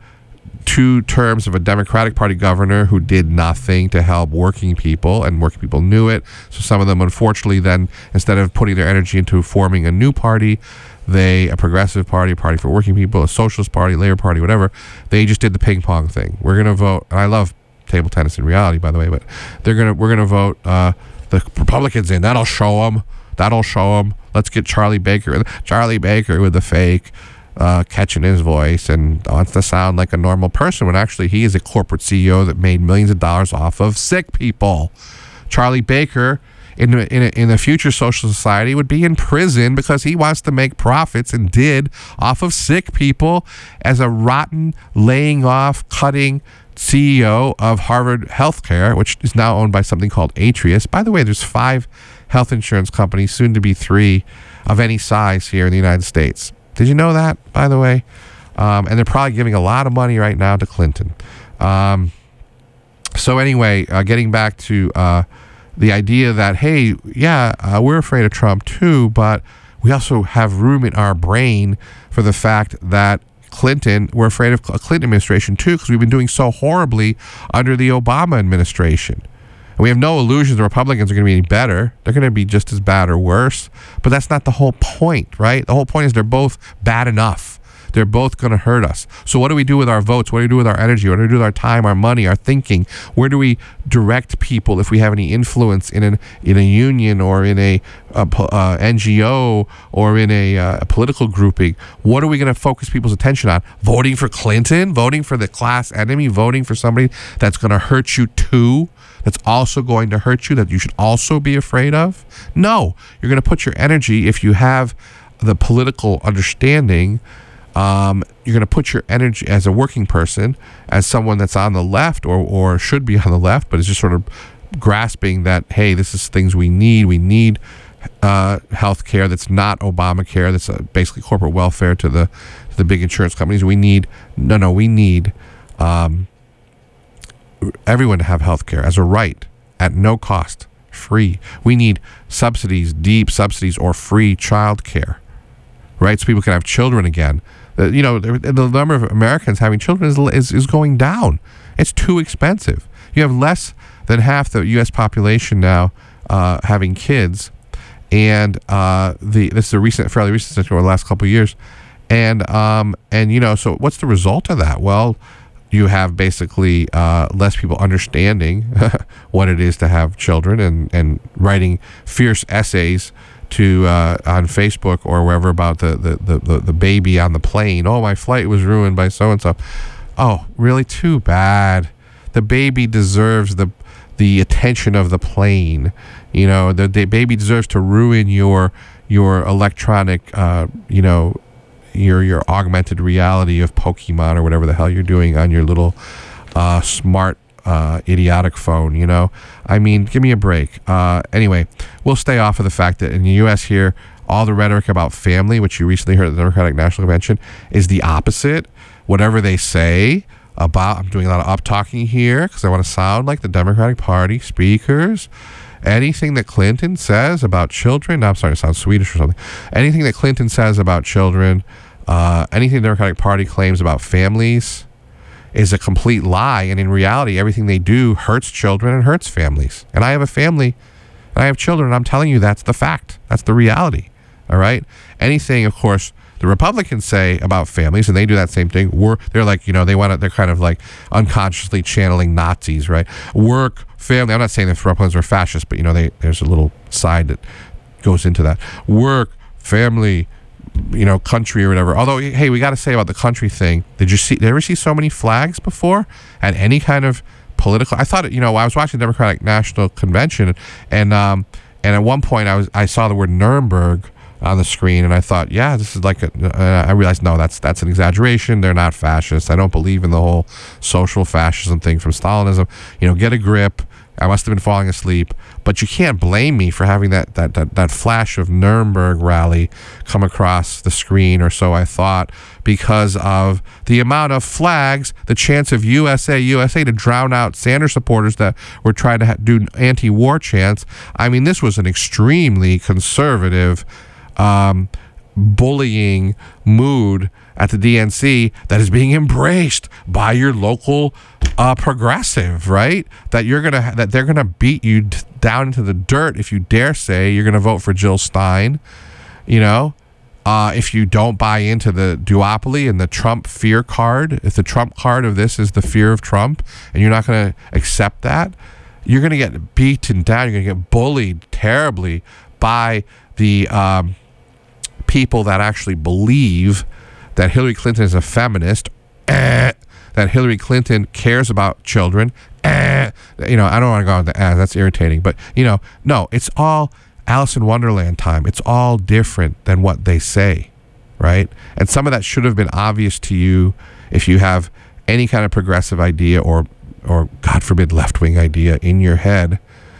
two terms of a Democratic Party governor who did nothing to help working people, and working people knew it. So some of them, unfortunately, then, instead of putting their energy into forming a new party, they, a progressive party, a party for working people, a socialist party, Labor Party, whatever, they just did the ping pong thing. We're going to vote, and I love table tennis in reality, by the way, but they're gonna we're going to vote uh, the Republicans in. That'll show them. That'll show them. Let's get Charlie Baker. Charlie Baker with the fake uh, catch in his voice and wants to sound like a normal person when actually he is a corporate C E O that made millions of dollars off of sick people. Charlie Baker, in a, in, a, in a future social society, would be in prison because he wants to make profits, and did, off of sick people as a rotten, laying off, cutting C E O of Harvard Healthcare, which is now owned by something called Atrius. By the way, there's five health insurance companies, soon to be three, of any size here in the United States. Did you know that, by the way? Um, and they're probably giving a lot of money right now to Clinton. Um, so anyway, uh, getting back to uh, the idea that, hey, yeah, uh, we're afraid of Trump too, but we also have room in our brain for the fact that Clinton, we're afraid of a Clinton administration too, because we've been doing so horribly under the Obama administration. And we have no illusions the Republicans are going to be any better. They're going to be just as bad or worse. But that's not the whole point, right? The whole point is they're both bad enough. They're both going to hurt us. So what do we do with our votes? What do we do with our energy? What do we do with our time, our money, our thinking? Where do we direct people if we have any influence in an in a union or in a, a uh, N G O or in a, uh, a political grouping? What are we going to focus people's attention on? Voting for Clinton? Voting for the class enemy? Voting for somebody that's going to hurt you too? That's also going to hurt you, that you should also be afraid of? No. You're going to put your energy, if you have the political understanding, um, you're going to put your energy as a working person, as someone that's on the left or, or should be on the left, but is just sort of grasping that, hey, this is things we need. We need uh, health care that's not Obamacare, that's uh, basically corporate welfare to the, to the big insurance companies. We need, no, no, we need... Um, everyone to have health care as a right, at no cost, free. We need subsidies, deep subsidies, or free child care, right? So people can have children again. Uh, you know, the, the number of Americans having children is, is is going down. It's too expensive. You have less than half the U S population now uh, having kids, and uh, the this is a recent, fairly recent statistic over the last couple of years, and um and you know, so what's the result of that? Well, you have basically uh, less people understanding what it is to have children, and, and writing fierce essays to uh, on Facebook or wherever about the, the, the, the baby on the plane. Oh, my flight was ruined by so-and-so. Oh, really? Too bad. The baby deserves the the attention of the plane. You know, the, the baby deserves to ruin your your electronic, uh, you know, your your augmented reality of Pokemon or whatever the hell you're doing on your little uh, smart uh, idiotic phone. You know, I mean, give me a break. Uh, anyway, we'll stay off of the fact that in the U S here, all the rhetoric about family, which you recently heard at the Democratic National Convention, is the opposite. Whatever they say about, I'm doing a lot of up talking here because I want to sound like the Democratic Party speakers. Anything that Clinton says about children, no, I'm sorry, it sounds Swedish or something. Anything that Clinton says about children, uh, anything the Democratic Party claims about families is a complete lie. And in reality, everything they do hurts children and hurts families. And I have a family and I have children, and I'm telling you that's the fact. That's the reality. All right? Anything, of course, the Republicans say about families, and they do that same thing. We're, they're like, you know, they want to, they're kind of like unconsciously channeling Nazis, right? Work, family. I'm not saying that the Republicans are fascists, but, you know, they, there's a little side that goes into that. Work, family, you know, country or whatever. Although, hey, we got to say about the country thing. Did you see, did you ever see so many flags before at any kind of political? I thought, you know, I was watching the Democratic National Convention, and um, and at one point I was I saw the word Nuremberg on the screen, and I thought, yeah, this is like a, uh, I realized, no, that's that's an exaggeration. They're not fascists. I don't believe in the whole social fascism thing from Stalinism. You know, get a grip. I must have been falling asleep, but you can't blame me for having that that that, that flash of Nuremberg rally come across the screen, or so I thought, because of the amount of flags, the chance of U S A, U S A to drown out Sanders supporters that were trying to ha- do anti-war chants. I mean, this was an extremely conservative, Um, bullying mood at the D N C that is being embraced by your local uh, progressive, right? That you're gonna that they're gonna beat you d- down into the dirt if you dare say you're gonna vote for Jill Stein. You know, uh, if you don't buy into the duopoly and the Trump fear card, if the Trump card of this is the fear of Trump, and you're not gonna accept that, you're gonna get beaten down. You're gonna get bullied terribly by the um, people that actually believe that Hillary Clinton is a feminist, eh, that Hillary Clinton cares about children, eh, you know, I don't want to go on the eh, that's irritating, but, you know, no, it's all Alice in Wonderland time. It's all different than what they say, right? And some of that should have been obvious to you if you have any kind of progressive idea or, or God forbid, left-wing idea in your head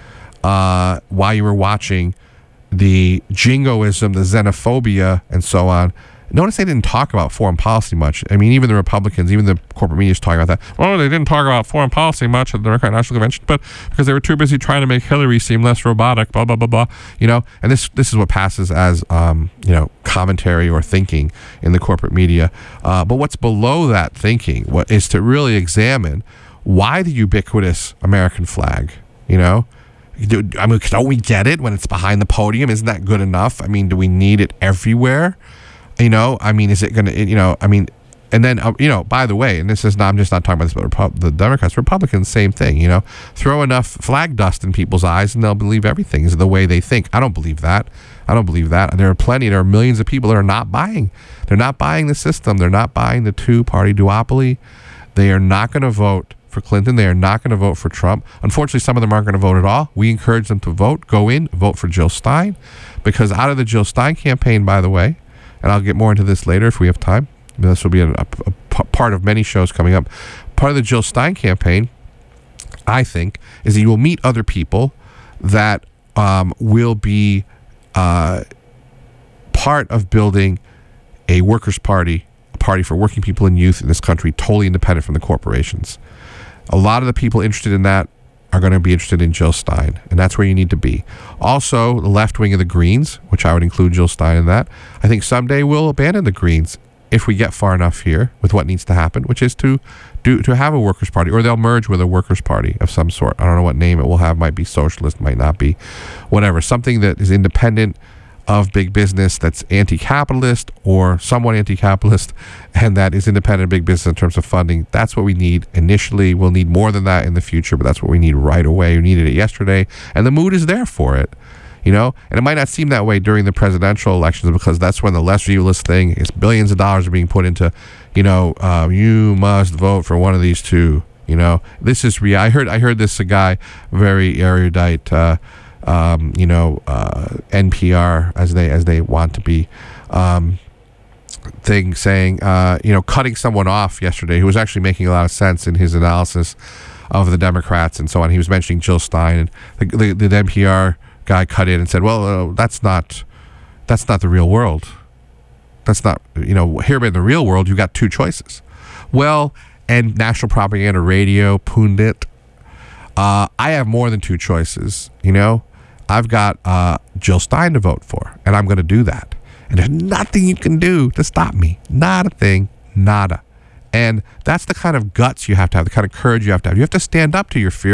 uh, while you were watching the jingoism, the xenophobia, and so on. Notice they didn't talk about foreign policy much. I mean, even the Republicans, even the corporate media is talking about that. Well, they didn't talk about foreign policy much at the Democratic National Convention, but because they were too busy trying to make Hillary seem less robotic, blah, blah, blah, blah. You know, and this this is what passes as, um, you know, commentary or thinking in the corporate media. Uh, but what's below that thinking what is to really examine why the ubiquitous American flag, you know? Do, I mean, don't we get it when it's behind the podium? Isn't that good enough? I mean, do we need it everywhere? You know, I mean, is it going to, you know, I mean, and then, uh, you know, by the way, and this is not, I'm just not talking about this, but Repu- the Democrats, Republicans, same thing, you know, throw enough flag dust in people's eyes and they'll believe everything is the way they think. I don't believe that. I don't believe that. There are plenty, there are millions of people that are not buying. They're not buying the system. They're not buying the two-party duopoly. They are not going to vote for Clinton. They are not going to vote for Trump. Unfortunately, some of them aren't going to vote at all. We encourage them to vote, go in, vote for Jill Stein, because out of the Jill Stein campaign, by the way, and I'll get more into this later if we have time. This will be a, a, a part of many shows coming up. Part of the Jill Stein campaign, I think, is that you will meet other people that um, will be uh, part of building a workers' party, a party for working people and youth in this country, totally independent from the corporations. A lot of the people interested in that are going to be interested in Jill Stein, and that's where you need to be. Also, the left wing of the Greens, which I would include Jill Stein in that, I think someday we'll abandon the Greens if we get far enough here with what needs to happen, which is to do to have a workers' party, or they'll merge with a workers' party of some sort. I don't know what name it will have. Might be socialist, might not be, whatever. Something that is independent of big business, that's anti-capitalist or somewhat anti-capitalist, and that is independent of big business in terms of funding. That's what we need initially. We'll need more than that in the future, but that's what we need right away. We needed it yesterday, and the mood is there for it. You know, and it might not seem that way during the presidential elections, because that's when the less viewless thing is billions of dollars are being put into, you know, uh, you must vote for one of these two. You know, this is real. I heard, I heard this a guy, very erudite, uh, um, you know, uh, N P R as they as they want to be, um, thing saying, uh, you know, cutting someone off yesterday who was actually making a lot of sense in his analysis of the Democrats and so on. He was mentioning Jill Stein, and the, the, the N P R guy cut in and said, well, uh, that's not that's not the real world. That's not, you know, here in the real world, you've got two choices. Well, and National Propaganda Radio, Pundit, uh, I have more than two choices, you know. I've got uh, Jill Stein to vote for, and I'm going to do that. And there's nothing you can do to stop me. Not a thing, nada. And that's the kind of guts you have to have, the kind of courage you have to have. You have to stand up to your fear.